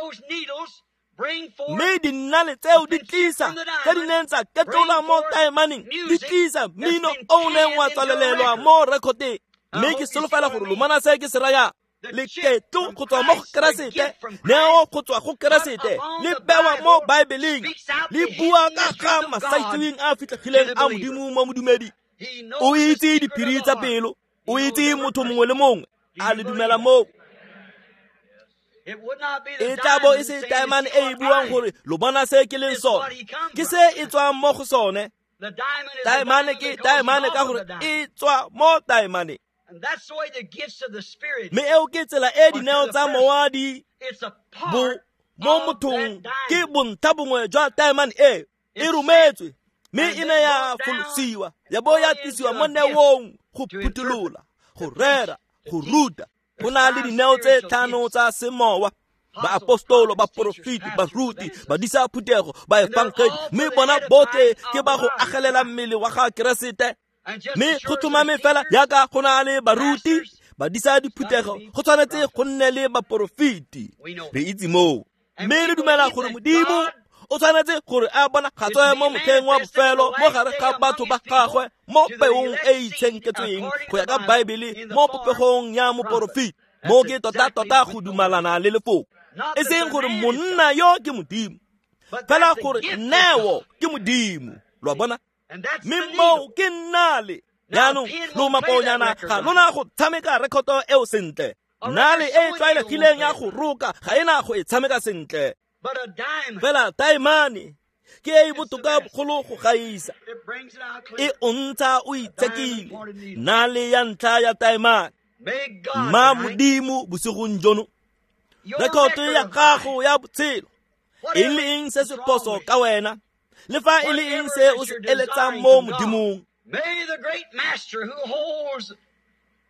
mme dinnale tseo di tlisa tse di neng tsa ketlola mo taemaneng di tlisa mmino o neng wa tswalelelwa mo rekoteng. Mme ke solofela gore lomana se ke se rayang, leketlo go tswa mo go Keresete, neo go tswa go Keresete, le bewa mo Baebeleng, le bua ka ga masaitseweng a fitlhegileng a Modimo mo modumedi. O itse diphiri tsa pelo, o itse motho mongwe le mongwe a le dumela mo. E tla bo e se taemane e buang gore lo bona se ke leng sone, ke se e tswang mo go sone. Taemane ke taemane ka gore e tswa mo taemaneng. Mme eo ke tsela e dineo tsa mowa di bo mo mothong ke bontlha bongwe jwa taemane e rometswe, mme e ne ya folosiwa ya bo ya tisiwa mo neong go phutolola, go rera, go ruta. Go na le dineo tse tlhano tsa semowa, ba apostolo, ba profeti, ba ruti, ba disa phutego, ba efangeli, mme bona botlhe ke ba go agelela mmele wa ga Keresete. Mme go tlhomame fela yaka go na le baruti, ba disa diphutego, go tshwanetse go nne le baprofeti. Re itse moo. Mme re dumela gore Modimo o tshwanetse gore a bona gatswe mo motheng wa bofelo mo gare ga batho ba gagwe mo peong e itshenketsweng go ya ka Baebele mo popegong ya moprofeti. Mo ke tota go dumalana le lefoko, e seng gore monna yo ke Modimo, fela gore neo ke Modimo. Lwa bona mimmo ke nnale. Yaanong lo maponyana ga lona go tshameka rekoto eo sentle. Nnale e tlwaelegileng ya go roka ga ena go e tshameka sentle. Fela taemane ke e botoka bogolo go gaisa, e ontsha o itsekile. Nnale ya ntlha ya taemane. Ma Modimo bosigong jono rekoto ya gago ya botshelo e le eng se se poso ka wena, le fa e le eng se o se eletsang mo Modimong.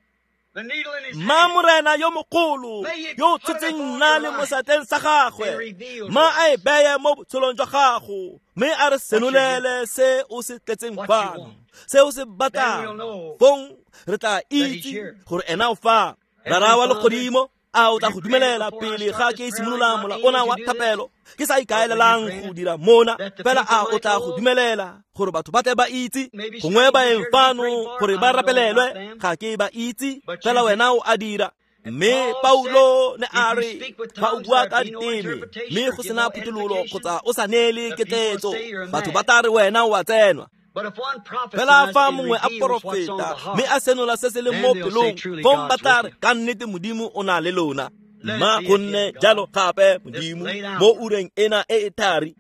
Mamorena yo mogolo yo tshetseng nna le mo sateng sa gagwe ma a e beye mo botshelong jwa gago mme a re senolele se o se tletseng fano se o se batlang fong re tla itse gore ena o fa rarawa le godimo a o tla go dumelela pele ga ke simolola mola ona wa thapelo ke sa ikaelelang go dira mona fela a o tla go dumelela gore batho ba tle ba itse gongwe ba eng fano gore ba rapelelwe ga ke ba itse fela wena o a dira mme Paulo ne a re fa o bua ka diteme mme go sena phutololo kgotsa o sa neele ketletso batho ba tla re wena o a tsenwa fela fa mongwe a porofeta mme a senola se se leng mo pelong fong ba tla re ka nnete modimo o na le lona ma gonne jalo gape modimo mo ureng ena e e thari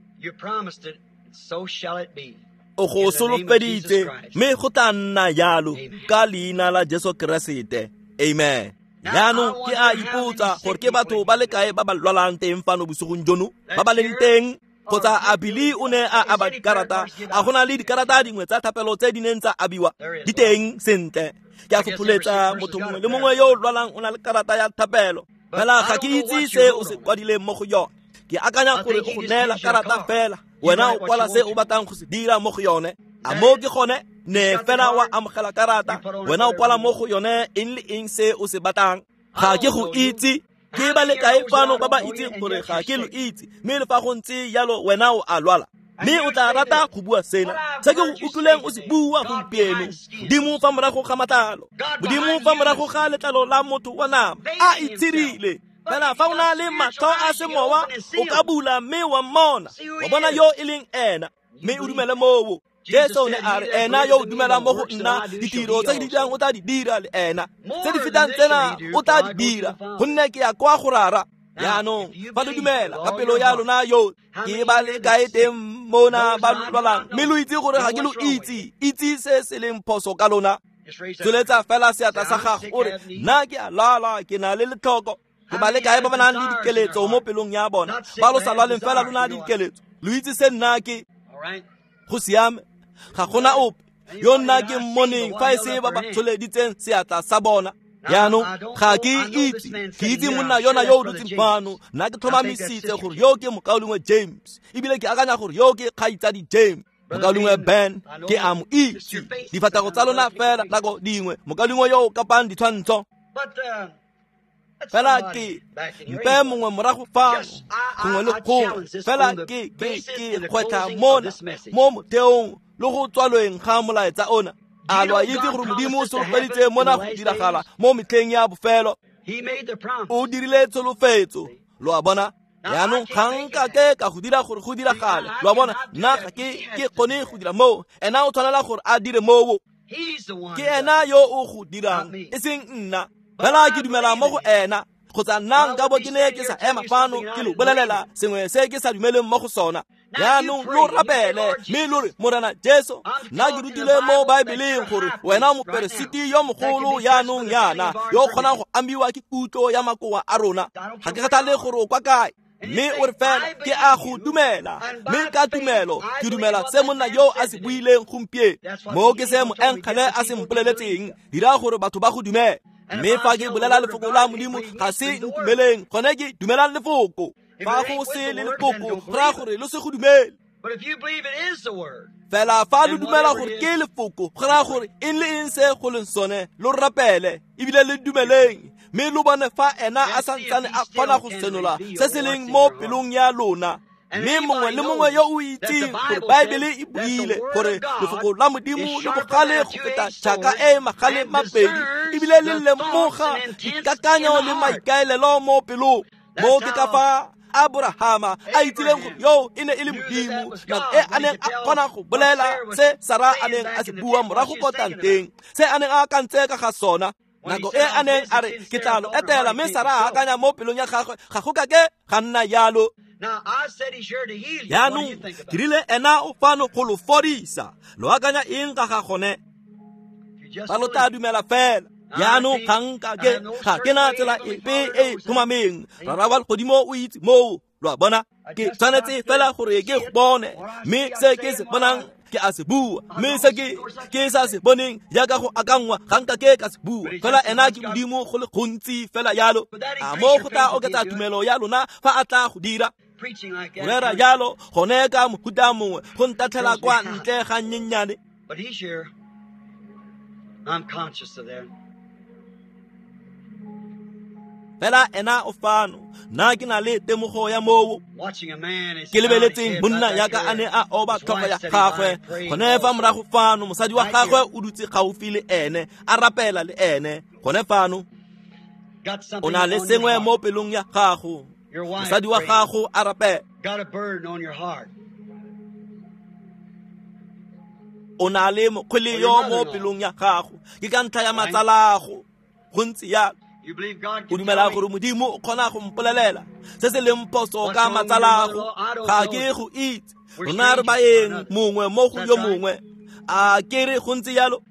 o go solofeditse mme go tla nna jalo ka leina la Jesu Keresete amen. Yaanong ke a ipotsa gore ke batho ba le kae ba ba lwalang teng fano bosigong jono ba ba leng teng kgotsa a Bili o ne a aba dikarata a gona le dikarata dingwe tsa thapelo tse di neng tsa abiwa di teng sentle ke a fopholetsa motho mongwe le mongwe yo o lwalang o na le karata ya thapelo fela ga ke itse se o se kwadileng mo go yone ke akanya gore o go neela karata fela wena o kwala se o batlang go se dira mo go yone a mo ke gone ne fela wa amogela karata wena o kwala mo go yone eng le eng se o se batlang ga ke go itse ke ba le kae fano ba ba itse gore ga ke lo itse mme le fa go ntse yalo wena o a lwala mme o tla rata go bua sena se ke go utlwileng o se bua gompieno modimo fa morago ga matlalo modimo fa morago ga letlalo la motho wa nama a itsirile fela fa o na le matlho a semowa o ka bula mme wa mmona wa bona yo e leng ena mme o dumele moo Jesu ne a re ena yo o dumela mo go nna ditiro tse di dirang o tla di dira le ena tse di fetang tsena o tla di dira gonne ke ya kwa go rara yaanong fa le dumela ka pelo ya lona yo ke ba le kae teng mona ba lwalang mme lo itse gore ga ke lo itse se se leng phoso ka lona tsweletsa fela seatla sa gago o re nna ke a lala ke na le letlhoko ke ba le kae ba ba nang le dikeletso mo pelong ya bona ba lo sa lwaleng fela lona le dikeletso lo itse se nna ke go siame ga gona ope yo nna ke mmoneng fa e se ba ba tsholeditseng seatla sa bona yaanong ga ke itse monna yona yo o dutseng fano nna ke tlhomamisitse gore yo ke mokaolengwe James ebile ke akanya gore yo ke kgaitsadi James mokaolengwe Ben ke a mo itse difatago tsa lona fela nako dingwe mokaolengwe yo o kapang ditshwantsho fela ke mpe mongwe morago fano gongwe le gongwe fela ke kgwetlha mona mo motheong le go tswalweng ga molaetsa ona a lo a itse gore modimo o solofeditse mona go diragala mo metlheng ya bofelo o dirile tsholofetso lo a bona yaanong ga ke ka go dira gore go diragale lo a bona nna ga ke kgone go dira moo ena o tshwanela gore a dire moo ke ena yo o go dirang e seng nna fela ke dumela mo go ena kgotsa nna nka bo ke ne ke sa ema fano ke lo bolelela sengwe se ke sa dumeleng mo go sona yaanong lo rapele mme lo re morena Jesu nna ke rutile mo Baebeleng gore wena moperesiti yo mogolo yaanong yana yo kgonang go ambiwa ke kutlo ya makoa a rona ga ke kgathale gore o kwa kae mme o re fela ke a go dumela mme ka tumelo ke dumela se monna yo a se buileng gompieno mo ke se mo enkgele a se mpoleletseng dira gore batho ba go dumela mme fa ke bolela lefoko la modimo ga se ntumeleng gone ke dumelang lefoko fa go se le lefoko ra gore lo se go dumele fela fa lo dumela gore ke lefoko go ra gore eng le eng se go leng sone lo rapele ebile le dumeleng mme lo bone fa ena a santsane a kgona go senola se se leng mo pelong ya lona mme mongwe le mongwe yo o itseng gore Baebele e buile gore lefoko la modimo le bogale go feta jaaka e magale mabedi ebile le lemoga dikakanyo le maikaelelo mo pelong mo ke ka fa Abrahama a itseleng gore yo e ne e le modimo nako e a neng a kgona go bolela se Sara a neng a se bua morago ko tanteng se a neng a kantse ka ga sona nako e a neng a re ke tla lo etela mme Sara a akanya mo pelong ya gagwe ga go ka ke ga nna yalo yaanong ke rile ena o fano go lo fodisa lo akanya eng ka ga gone ba lo tla dumela fela yaanong ga ke na tsela epe e tlhomameng rarabal godimo o itse moo lo a bona ke tshwanetse fela gore ke go bone mme se ke se bonang ke a se bua, mme se ke sa se boneng yaka go akangwa ga nka ke ka se bua. Fela ena ke Modimo go le gontsi fela yalo. A mo go tla oketsa tumelo ya lona fa a tla go dira. Go rera yalo gone ka mohuta mongwe go ntatlhela kwa ntle ga nyenyane. But he's here. I'm conscious of that. Fela ena o fano na ke na le temogo ya moo ke lebeletseng monna yaka a ne a oba tlhogo ya gagwe gone fa morago fano mosadi wa gagwe o dutse gaufi le ene a rapela le ene gone fano o na le sengwe mo pelong ya gago mosadi wa gago a rapela o na le mokgwele yo mo pelong ya gago ke ka ntlha ya matsalago go ntse ya o dumela gore Modimo o kgona go mpolelela se se leng phoso ka matsalago ga ke go itse rona re baeng mongwe mo go yo mongwe a ke re go ntse yalo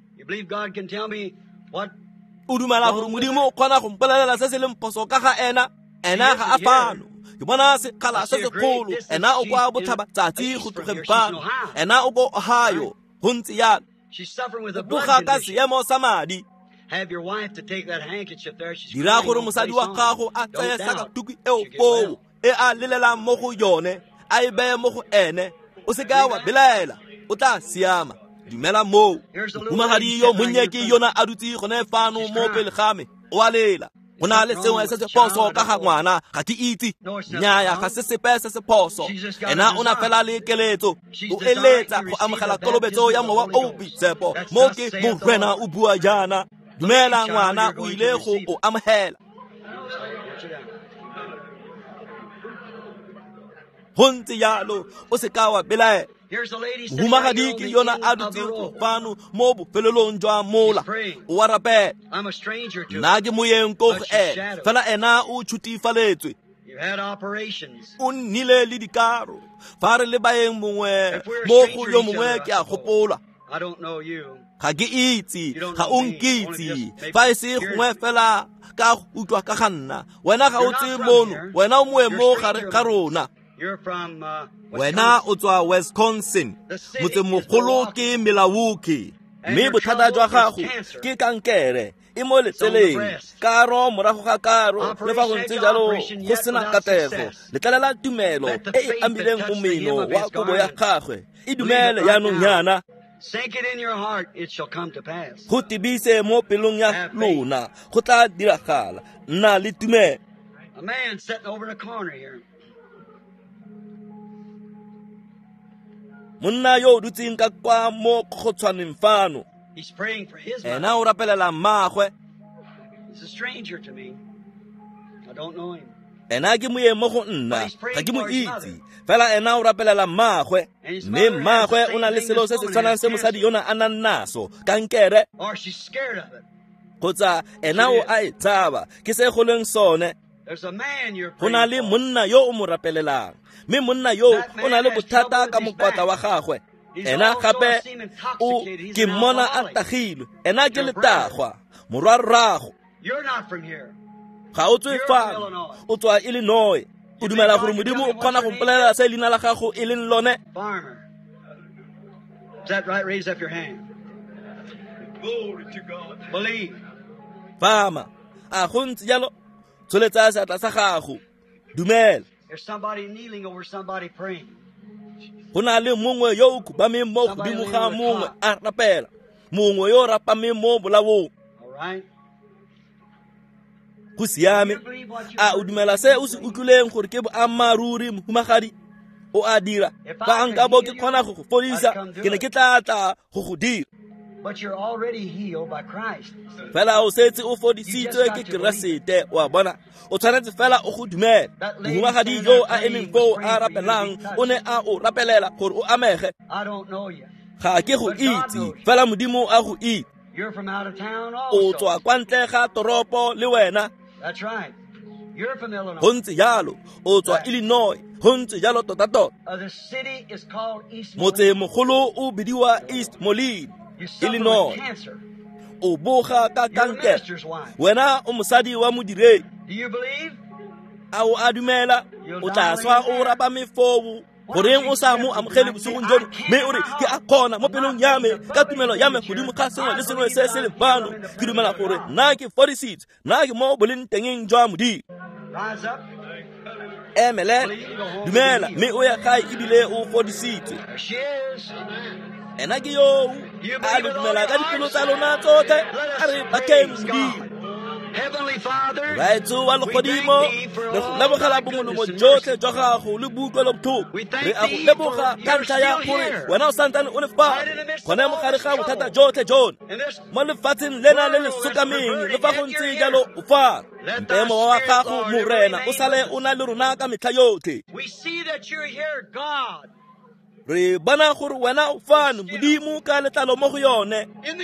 o dumela gore Modimo o kgona go mpolelela se se leng phoso ka ga ena ga a fano ke bona sekgala se se kgolo ena o kwa botlhaba tsatsi go tlogeng fano ena o ko Ohio go ntse yalo o boga ka seemo sa madi. Have your wife to take that handkerchief there. She's dira gore mosadi wa gago a tsaya sakatuki eo po e a lelela mo go yone a e beye mo go ene o se ka wa belaela o tla siama dumela mo humagadi yo monyeki yona a dutse gone fano mo pele game o a lela go na le sengwe se se phoso ka ga ngwana ga ke itse nnyaya ga se sepe se se phoso ena o na fela le keletso o eletsa go amogela kolobetso ya mowa o bitsepo mo ke morena o bua jana. Dumela ngwana o ile go o amogela go ntse yalo o se ka wa belaela humagadi ke yona a dutse go fano mo bofelelong jwa mola o a rapela nna ke moyeng ko go ena fela ena o tšhutifaletswe o nnile le dikaro fa re le baeng mongwe mo go yo mongwe ke a gopolwa ga ke itse ga o nkitse fa e se gongwe fela ka utlwa ka ga nna wena ga o tse mono wena o moemo gare ga rona wena o tswa Wisconsin motse mogolo ke Milwaukee mme bothata jwa gago ke kankere e mo letseleng karo morago ga karo le fa go ntse jalo go sena katego letlalela tumelo e e amileng mo meno wa kobo ya gagwe e dumele yaanong yana. Sink it in your heart, it shall come to pass. Go tibise mo pelong ya lona go tla diragala nna le tumelo. A man sitting over in a corner here. Monna yo dutseng ka kwa mo go tshwaneng fano. He's praying for his wife. Ena o rapelela mmagwe. He's a stranger to me. I don't know him. Ena ke moemo go nna ga ke mo itse fela ena o rapelela mmagwe mme mmagwe o na le selo se se tshwanang se mosadi yona a nang naso kankere kgotsa ena o a e tshaba ke se go leng sone go na le monna yo o mo rapelelang mme monna yo o na le bothata ka mokwatla wa gagwe ena gape o ke mmona a tagilwe ena ke letagwa morwarrago ga o tswe fano o tswa Illinois o dumela gore Modimo o kgona go mpolelela se leina la gago e leng lone. Is that right? Raise up your hand. Glory to God. Believe. Fama a go ntse jalo tsholetsa seatla sa gago dumela. There's somebody kneeling over somebody praying. Go na le mongwe yo o kubameng mo godimo ga mongwe a rapela mongwe yo rapameng mo bolawong. All right. Go siame a o dumela se o se utlwileng gore ke boammaruri mohumagadi o a dira fa nka bo ke kgona go go fodisa ke ne ke tla go go dira. But you're already healed by Christ. Fela o setse o fodisitswe ke Keresete wa bona o tshwanetse fela o go dumela mohumagadi yo a emeng foo a rapelang o ne a o rapelela gore o amege. I don't know you. Ga ke go itse fela Modimo a go itse. You're from out of town O also. tswa kwa ntle ga toropo le wena. That's right. You're from Illinois. Go ntse jalo o tswa Illinois go ntse jalo tota. The city is called East Motse mogolo o bidiwa East Moline, Illinois. Cancer. O boga ka You're the kankere minister's wife. wena o mosadi wa modiredi Do you believe? a o a dumela o tla swa o rapa mefou goreng o sa mo amogele bosogong jono mme o re ke a kgona mo pelong ya me ka tumelo ya me godimo ga sengwe le sengwe se se lebano ke dumela gore nna ke fodisitse nna ke mo boleng tengeng jwa modimo emelela dumela mme o ya gae ebile o fodisitse ena ke yo a le dumela ka dipelo tsa lona tsotlhe a re bakeng modimo raetso wa legodimo le go lebogela bongolomo jotlhe jwa gago le butlwelo botlhoko re a go leboga ka ntlha ya gore wena o santsane o le fa gone mogare ga bothata jotlhe jone mo lefatsheng lena le le sokameng le fa go ntse jalo o fara mpemo wa gago morena o sale o na le rona ka metlha yotlhe re bona gore wena o fane modimo ka letlalo mo go yone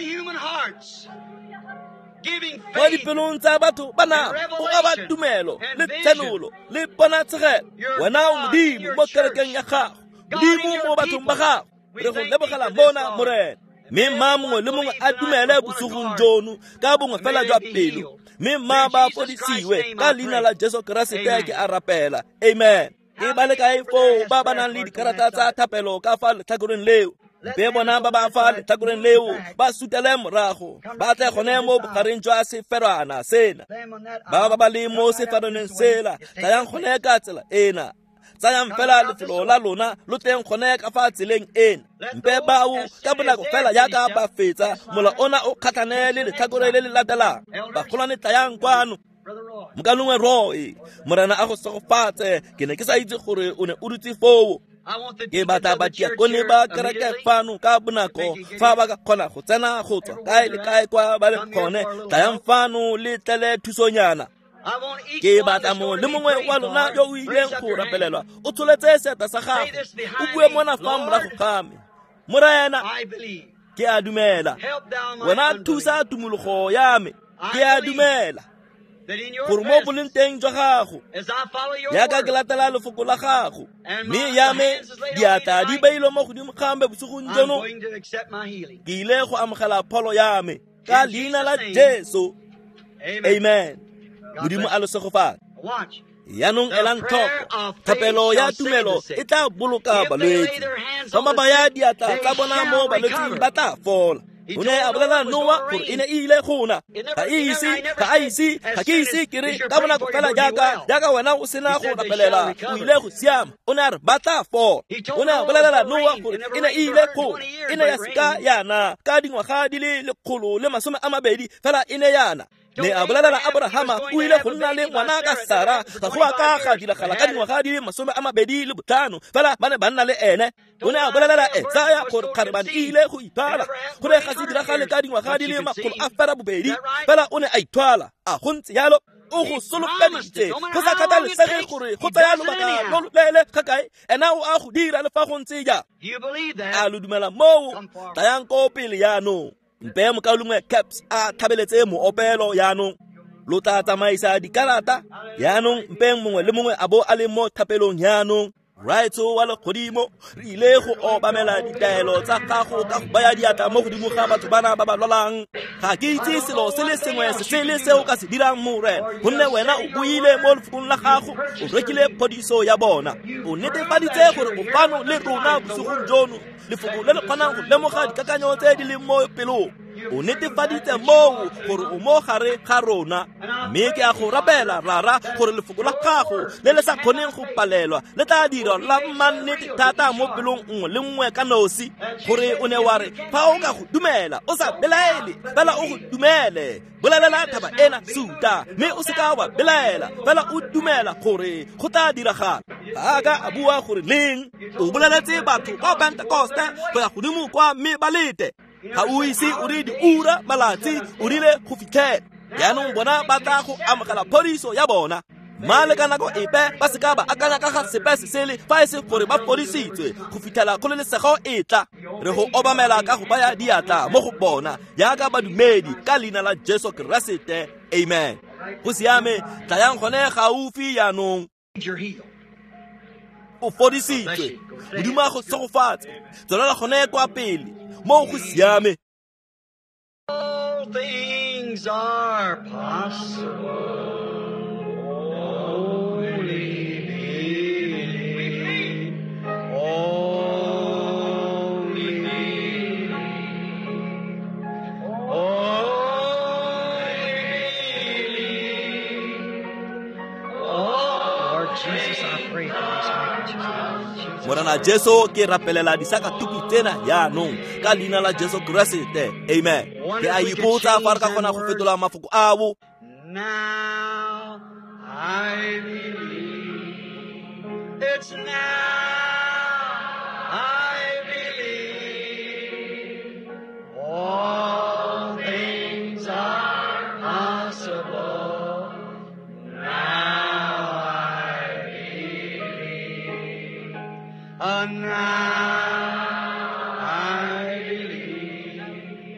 mo dipelong tsa batho bana o aba tumelo le tsenolo le ponatshegelo wena o modimo mo kerekeng ya gago modimo mo bathong ba gago re go lebogela mona morena mme mma mongwe le mongwe a dumele bosogong jono ka bongwe fela jwa pelo mme mma ba fodisiwe ka leina la Jesu Keresete ke a rapela amen ke ba le kae foo ba ba nang le dikarata tsa thapelo ka fa letlhakoreng leo mpe bona ba ba fa letlhakoreng leo ba sutele morago ba tle gone mo bogareng jwa seferwana sena ba ba le mo seferwaneng sela tsayang gone ka tsela ena tsayang fela lefelo la lona lo teng gone ka fa tseleng ena mpe bao ka bonako fela yaka ba fetsa mola ona o kgatlhane le letlhakore le le latelang ba golane tlayang kwano mokalongwe Roy morena a go segofatse ke ne ke sa itse gore o ne o dutse foo ke batla badiakone ba kereke fano ka bonako fa ba ka kgona go tsena go tswa kae le kae kwa ba le kgone tlayang fano le tlele thusonyana ke batla mo le mongwe wa lona yo o ileng go rapelelwa o tsholetse seata sa gago o bue mona fa morago game morena ke a dumela wena thusa tumologo ya me ke a dumela gore mo boleng teng jwa gago yaka ke latela lefoko la gago mme ya me diatla di beilwe mo godimo gambe bosogong jono ke ile go amogela pholo ya me ka leina la Jesu amen modimo a le segofala yaanong elang tlhoko thapelo ya tumelo e tla boloka balwetse fa ba baya diatla tsa bona mo balwetseng ba tla fola o ne a bolela Noa gore e ne e ile gona ga ke ise ke re ka bonako fela jaaka wena o sena go rapelela o ile go siama o ne a re ba tla fola o ne a bolelela Noa gore e ne e ile gona e ne ya seka yana ka dingwaga di le 120 fela e ne yana ne a bolelela Abrahama o ile go nna le ngwana ka Sara ga go ka ga diragala ka dingwaga di le 25 fela ba ne ba nna le ene o ne a bolelela Isaya gore kgare ba ile go iphala gore ga se diragale ka dingwaga di le 200 fela o ne a ithwala a go ntse yalo o go solofeditse go sa kgathalesege gore go tsaya lobaka lo lele kakae ena o a go dira le fa go ntse ja a lo dumela moo tayang ko pele yaanong mpe mokalongwe Caps a thabeletse moopelo yaanong lo tla tsamaisa dikarata yaanong mpe mongwe le mongwe a bo a le mo thapelong yaanong raitso wa legodimo re ile go obamela ditaelo tsa gago ka go baya diatla mo godimo ga batho bana ba ba lwalang ga ke itse selo se le sengwe se le seo ka se dirang morena gonne wena o buile mo lefokong la gago o rekile phodiso ya bona o netefaditse gore o fano le rona bosogong jono lefoko le le kgonang go lemoga dikakanyo tse di leng mo pelong o netefaditse moo gore o mo gare ga rona mme ke a go rapela rara gore lefoko la gago le le sa kgoneng go palelwa le tla dira la mannete thata mo pelong nngwe le nngwe ka nosi gore o ne wa re fa o ka go dumela o sa belaele fela o go dumele bolelela thaba ena suta mme o seka wa belaela fela o dumela gore go tla diragala aka a bua gore leng o boleletse batho ba Pentecoste go ya godimo kwa mme ba lete ga o ise o re diura malatsi o rile go fitlhela yaanong bona ba tla go amogela phodiso ya bona male ka nako epe ba seka ba akanya ka ga sepe se sele fa e se gore ba fodisitswe go fitlhela kgololesego e tla re go obamela ka go baya diatla mo go bona yaaka badumedi ka leina la Jesu Keresete amen go siame tlayang gone gaufi yaanong o fodisitswe modimo a go segofatse tswelela gone kwa pele mo go siame. All things are possible. Only believe. Morana Jesu ke rapelela disaka tuku tsena yaanong ka leina la Jesu Kriste. Amen. Ke a ipotsa fa re ka kgona go fetola mafoko ao. Now I believe. It's now I believe. All things are possible. Now I believe. Now I believe.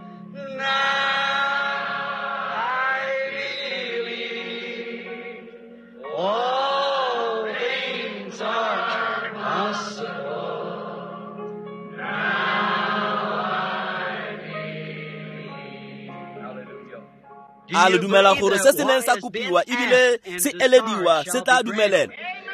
Now I believe. All things are possible. Now I believe. Hallelujah. A le dumela gore se se neng sa kopiwa ebile se elediwa se tla dumelela.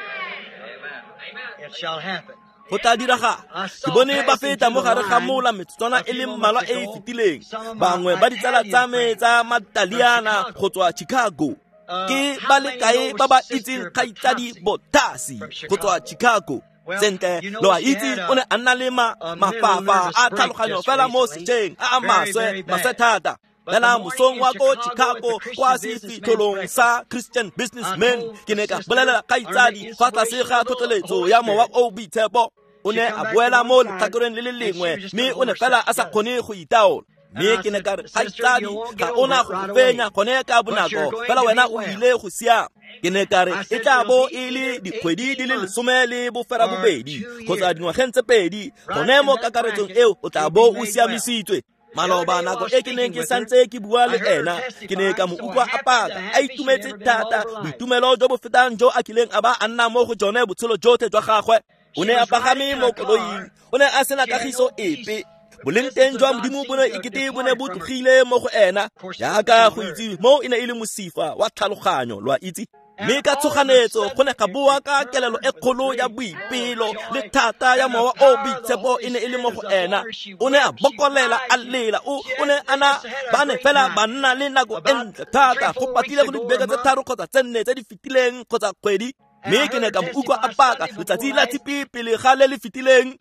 It shall happen. Go tla diraga. Ke bone ba feta mo gare ga mola metsotswana e le mmalwa e fitileng. Bangwe ba ditsala tsa me tsa Mataliana go tswa Chicago. Ke ba le kae ba ba itseng Kgaitsadi Botasi go tswa Chicago. Sente lo a itse o ne a nna le mafafa a tlhaloganyo fela mo setšeng a maswe thata. Fela mosong wa ko Chicago kwa se fitlholong sa Christian Businessman ke ne ka bolelela Kgaitsadi fa tlase ga tlhotlheletso ya mowa o boitshepo. O ne a boela mo letlhakoreng le le lengwe mme o ne fela a sa kgone go itaola. Mme ke ne ka re Kgaitsadi ga ona go fenya gone ka bonako fela wena o ile go siama. Ke ne ka re e tla bo e le dikgwedi di le 10 le bofera bobedi kgotsa dingwageng tse 2 gone mo kakaretsong eo o tla bo o siamisitswe. Maloba nako e ke neng ke santse ke bua le ena ke ne ka mo utlwa a paka a itumetse thata boitumelo jo bo fetang jo a kileng a ba a nna mo go jone botshelo jotlhe jwa gagwe. O ne a pagame mo koloing, o ne a sena kagiso epe. Boleng teng jwa Modimo bo ne ekete bo ne bo tlogile mo go ena jaaka go itse mo e ne e le mosifa wa tlhaloganyo lwa itse. Mme ka tshoganetso go ne ga bua ka kelelo e kgolo ya boipelo le thata ya mowa o boitshepo e ne e le mo go ena. O ne a bokolela a lela o ne ana ba ne fela ba nna le nako e ntle thata go patile go dibeke tse 3 kgotsa tse 4 tse di fitileng kgotsa kgwedi. Mme ke ne ka mo utlwa a paka letsatsi la tshipi pele ga le fitileng.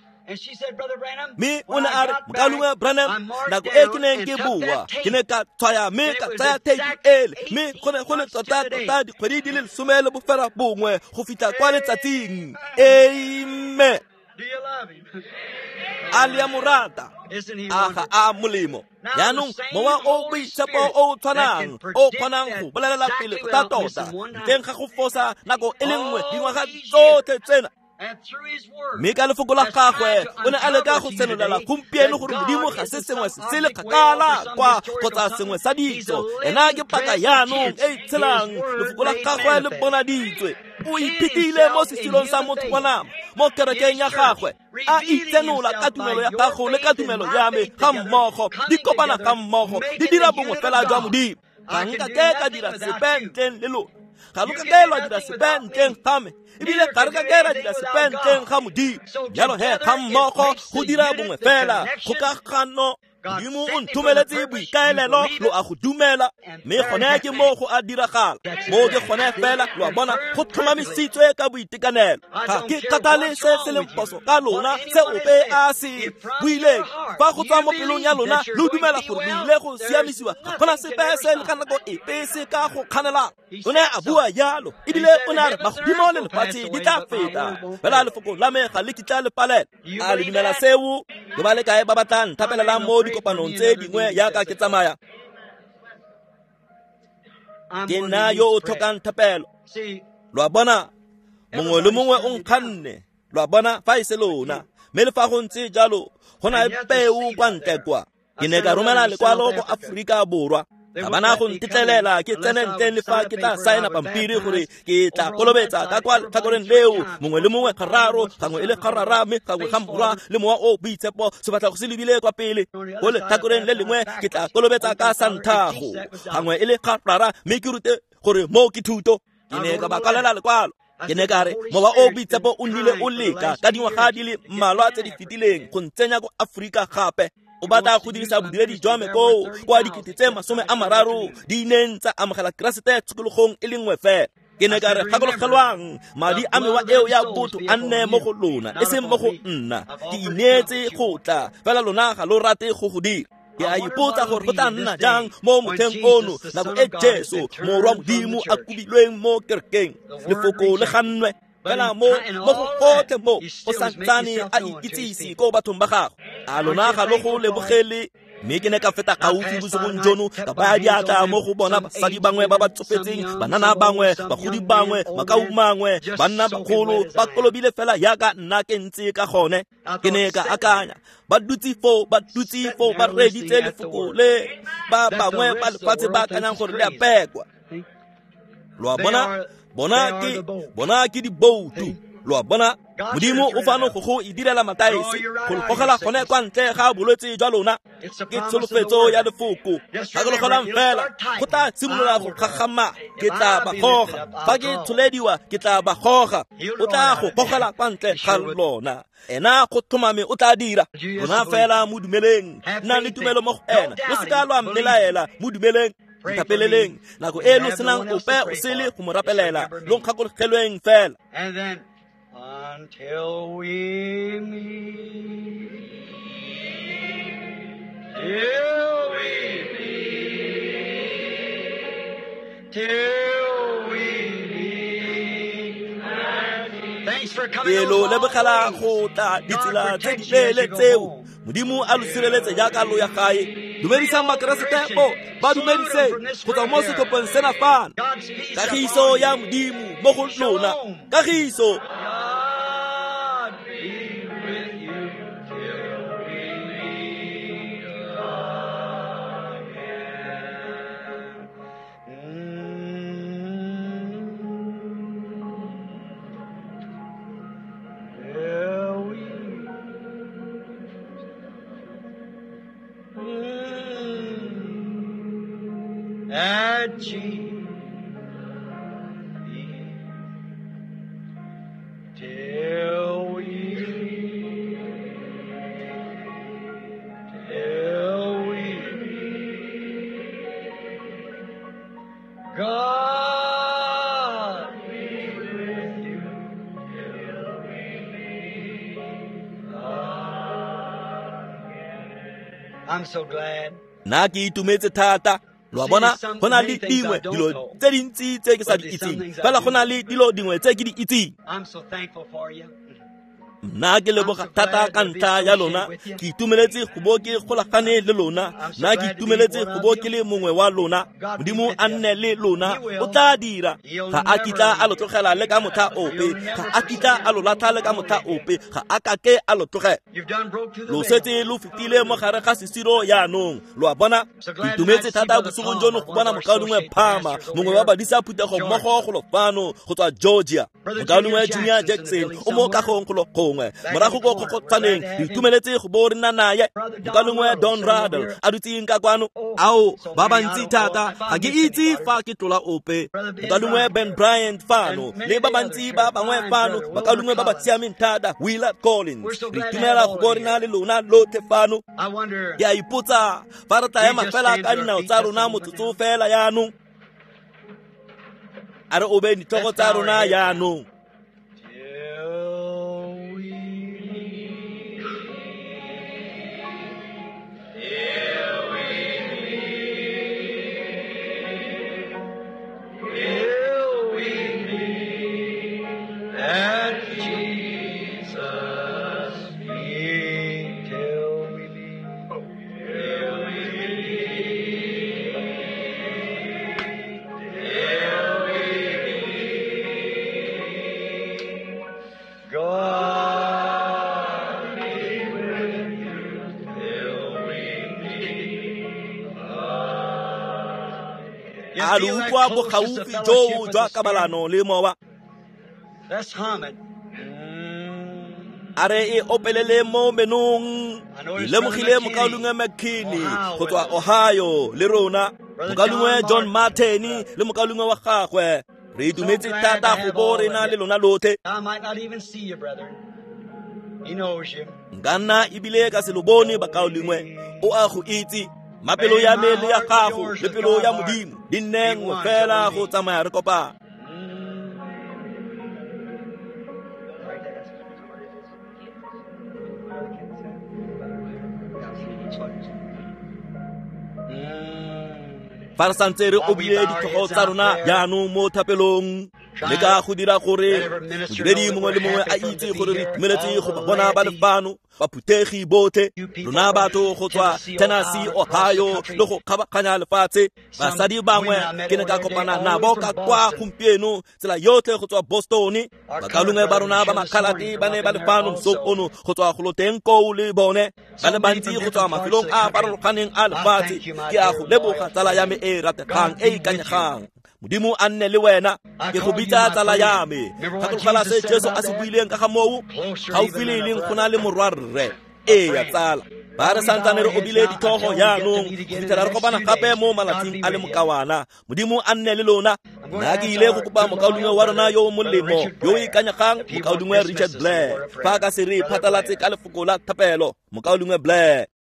Me o ne a re Mokalungwe Branham nako e ke neng ke bua ke ne ka tshwaya mme ka tsaya tape ele mme go ne tota dikgwedi di le 10 le bofera bongwe go fitlha kwa letsatsing. Amen. Do you love him? Ali amurata Isn't he aga wonderful? a molemo yaanong mowa o boitshepo o tshwanang o kgonang go bolelela pele tota teng ga go fosa nako e le nngwe dingwaga tsotlhe tsena. And through his word. Mme ka lefoko la gagwe o ne a leka go senolela gompieno gore Modimo ga se sengwe se le kgakala kwa kgotsa sengwe sa ditso. Ena ke paka yaanong e tshelang lefoko la gagwe le bonaditswe. O iphetile mo sesilong sa motho wa nama mo kerekeng ya gagwe a itsenola ka tumelo ya gago le ka tumelo ya me ga mmogo di kopana ga mmogo di dira bongwe fela jwa Modimo. Ga nka ke ka dira sepentleng le lona ga lo ka ke lwa dira sepentleng ga me ebile ga re ka ke ra dira sepentleng ga Modimo. Jalo he ga mmogo go dira bongwe fela kgokagano. Modimo o nthomeletse boikaelelo lo a go dumela mme gone ke mo go a diragala mo ke gone fela lo a bona go tlhomamisitswe ka boitekanelo. Ga ke kgathale se se leng poso ka lona se ope a se buileng fa go tswa mo pelong ya lona lo dumela gore lo ile go siamisiwa ga gona sepe se le ka nako epe se ka go kganelang. O ne a bua yalo ebile o ne a re magodimo le lefatshe di tla feta fela lefoko la me ga le kitla le palela. A le dumela seo ke ba le kae ba batlang thapela mo dikopanong tse dingwe yaka ke tsamaya ke nna yo o tlhokang thapelo. See, Lo a bona mongwe le mongwe o nkganne lo a bona fa e se lona mme le fa go ntse jalo go na peu kwa ntle kwa. Ke ne ka romela lekwalo go Aforika Borwa ga bana go ntetlelela ke tsene ntleng le fa ke tla saena pampiri gore ke tla kolobetsa ka kwa tlhakoreng leo mongwe le mongwe gararo gangwe e le garara mme gangwe ga mborwa le mowa o boitshepo se batla go se lebile kwa pele go le tlhakoreng le lengwe ke tla kolobetsa ka Santago gangwe e le garara mme ke rute gore mo ke thuto. Ke ne ka bakalela lekwalo ke ne ka re mowa o boitshepo o nnile o leka ka dingwaga di le mmalwa tse di fetileng go ntsenya go Aforika gape. O batla go dirisa bodiredi jwa me kwa dikete tse 30 di neng tsa amogela Keresete tshokologong e le nngwe fela. ke ne ka re gakologelwang madi a mewa eo ya botho a nne mo go lona e seng mo go nna ke inetse go tla fela lona ga lo rate go go dira ke a ipotsa gore go tla nna jang mo motheng ono nako e Jesu morwa Modimo a kubilweng mo kerekeng lefoko le gannwe fela mo go gotlhe mo o santsane a ikitsisi ko bathong ba gago a lona ga lo go lebogele mme ke ne ka feta gaufi bosogong jono ka baya diatla mo go bona basadi bangwe ba ba tsofetseng banana bangwe bagodi bangwe makau mangwe banna bagolo ba kolobile fela yaka nna ke ntse ka gone ke ne ka akanya ba dutse fo ba reditse lefoko le ba bangwe ba lefatshe ba akanyang gore le a pekwa lo bona ke diboutu lo bona Modimo o fano go idirela mataese go gogela gone kwa ntle ga bolwetse jwa lona ke tsholofetso ya lefoko ga go golang fela go tla simolola go gagama ke tla ba goga fa ke tsolediwa ke tla ba goga o tla go gogela kwa ntle ga lona ena go thomame o tla dira lona fela mo dumeleng nna le tumelo mo go ena o se ka lwa mmelaela mo dumeleng tapeleleng nako e lo senang ope o sele go mo rapelela lo nkgakologelweng fela until we meet, till we meet. Thanks for coming along. Le begala go tla ditsela tse di lele tseo Modimo a lo sireletse jaaka lo ya gae dumedisa makeresete ba dumedise go tswa mo sekopeng sena fana kagiso ya Modimo mo go lona kagiso at Jesus' feet till we God be with you till we meet again. I'm so glad. Na ke itumetse thata lo bona gona le dingwe dilo tse dintsi tse ke sa di itseng fela gona le dilo dingwe tse ke di itseng I'm so thankful for you. nna ke leboga thata ka ntlha ya lona ke itumeletse go bo ke golagane le lona nna ke itumeletse go bo ke le mongwe wa lona Modimo a nne le lona o tla dira ga a kitla a lotlogela le ka motha ope ga a kitla a lo latha le ka motha ope ga a ka ke a lotlogela lo setse lo fitile mo gare ga sesiro yaanong lo a bona ke itumetse thata bosogong jono go bona mokaodingwe Phama mongwe wa badisa phutego mmogo go lofano go tswa Georgia mokaodingwe Junior Jackson o mo kagong go gongwe morago go kgotsaneng re itumeletse go bo rena naye mokalongwe Don Radel a dutseng ka kwano ao ba bantsi thata ga ke itse fa ke tlola ope mokalongwe Ben Bryant fano le ba bantsi ba bangwe fano bakalongwe ba ba siameng thata Willard Collins re itumela go bo rena le lona lotlhe fano ke a ipotsa fa re taya mafela ka dinao tsa rona motsotso fela yaanong a re obe dithogo tsa rona yaanong alukwa bo gaufi jo jwa kabalano le mowa are e opelele mo menong lemogile mokaolungwe McKinney go tswa Ohio le rona mokaolungwe John Martin le mokaolungwe wa gagwe re itumetse thata go bo rena le lona lotlhe nkanna ebile ka se lo bone bakaolungwe o a go itse mapelo ya me le ya gago le pelo ya Modimo di nnengwe fela go tsamaya re kopana fa re santse re obile ditlhogo tsa rona jaanong mo thapelong le ka go dira gore modiredi mongwe le mongwe a itse gore re itumeletse go ba bona ba lefano baphuthegi botlhe rona batho go tswa Tennessee, Ohio le go kgabaganya lefatshe basadi bangwe ke ne ka kopana nabo ka kwa gompieno tsela yotlhe go tswa Boston bakalungwe ba rona ba makhalati ba ne ba lefano mosong ono go tswa go loteng kou le bone ba le bantsi go tswa mafelong a farologaneng a lefatshe ke a go leboga tsala ya me e rategang e ikanyegang Modimo a nne le wena ke go bitsa tsala ya me gakologelwa se Jesu a se buileng ka ga moo gaufi le leng go na le morwarre ya tsala ba re santsane re obile ditlhogo jaanong go fitlhela re kopana gape mo malatsing a le mokawana Modimo a nne le lona nna ke ile go kopa mokaodingwe wa rona yo molemo yo o ikanyegang mokaodingwe Richard Blair fa ka se re phatalatse ka lefoko la thapelo mokaodingwe Blair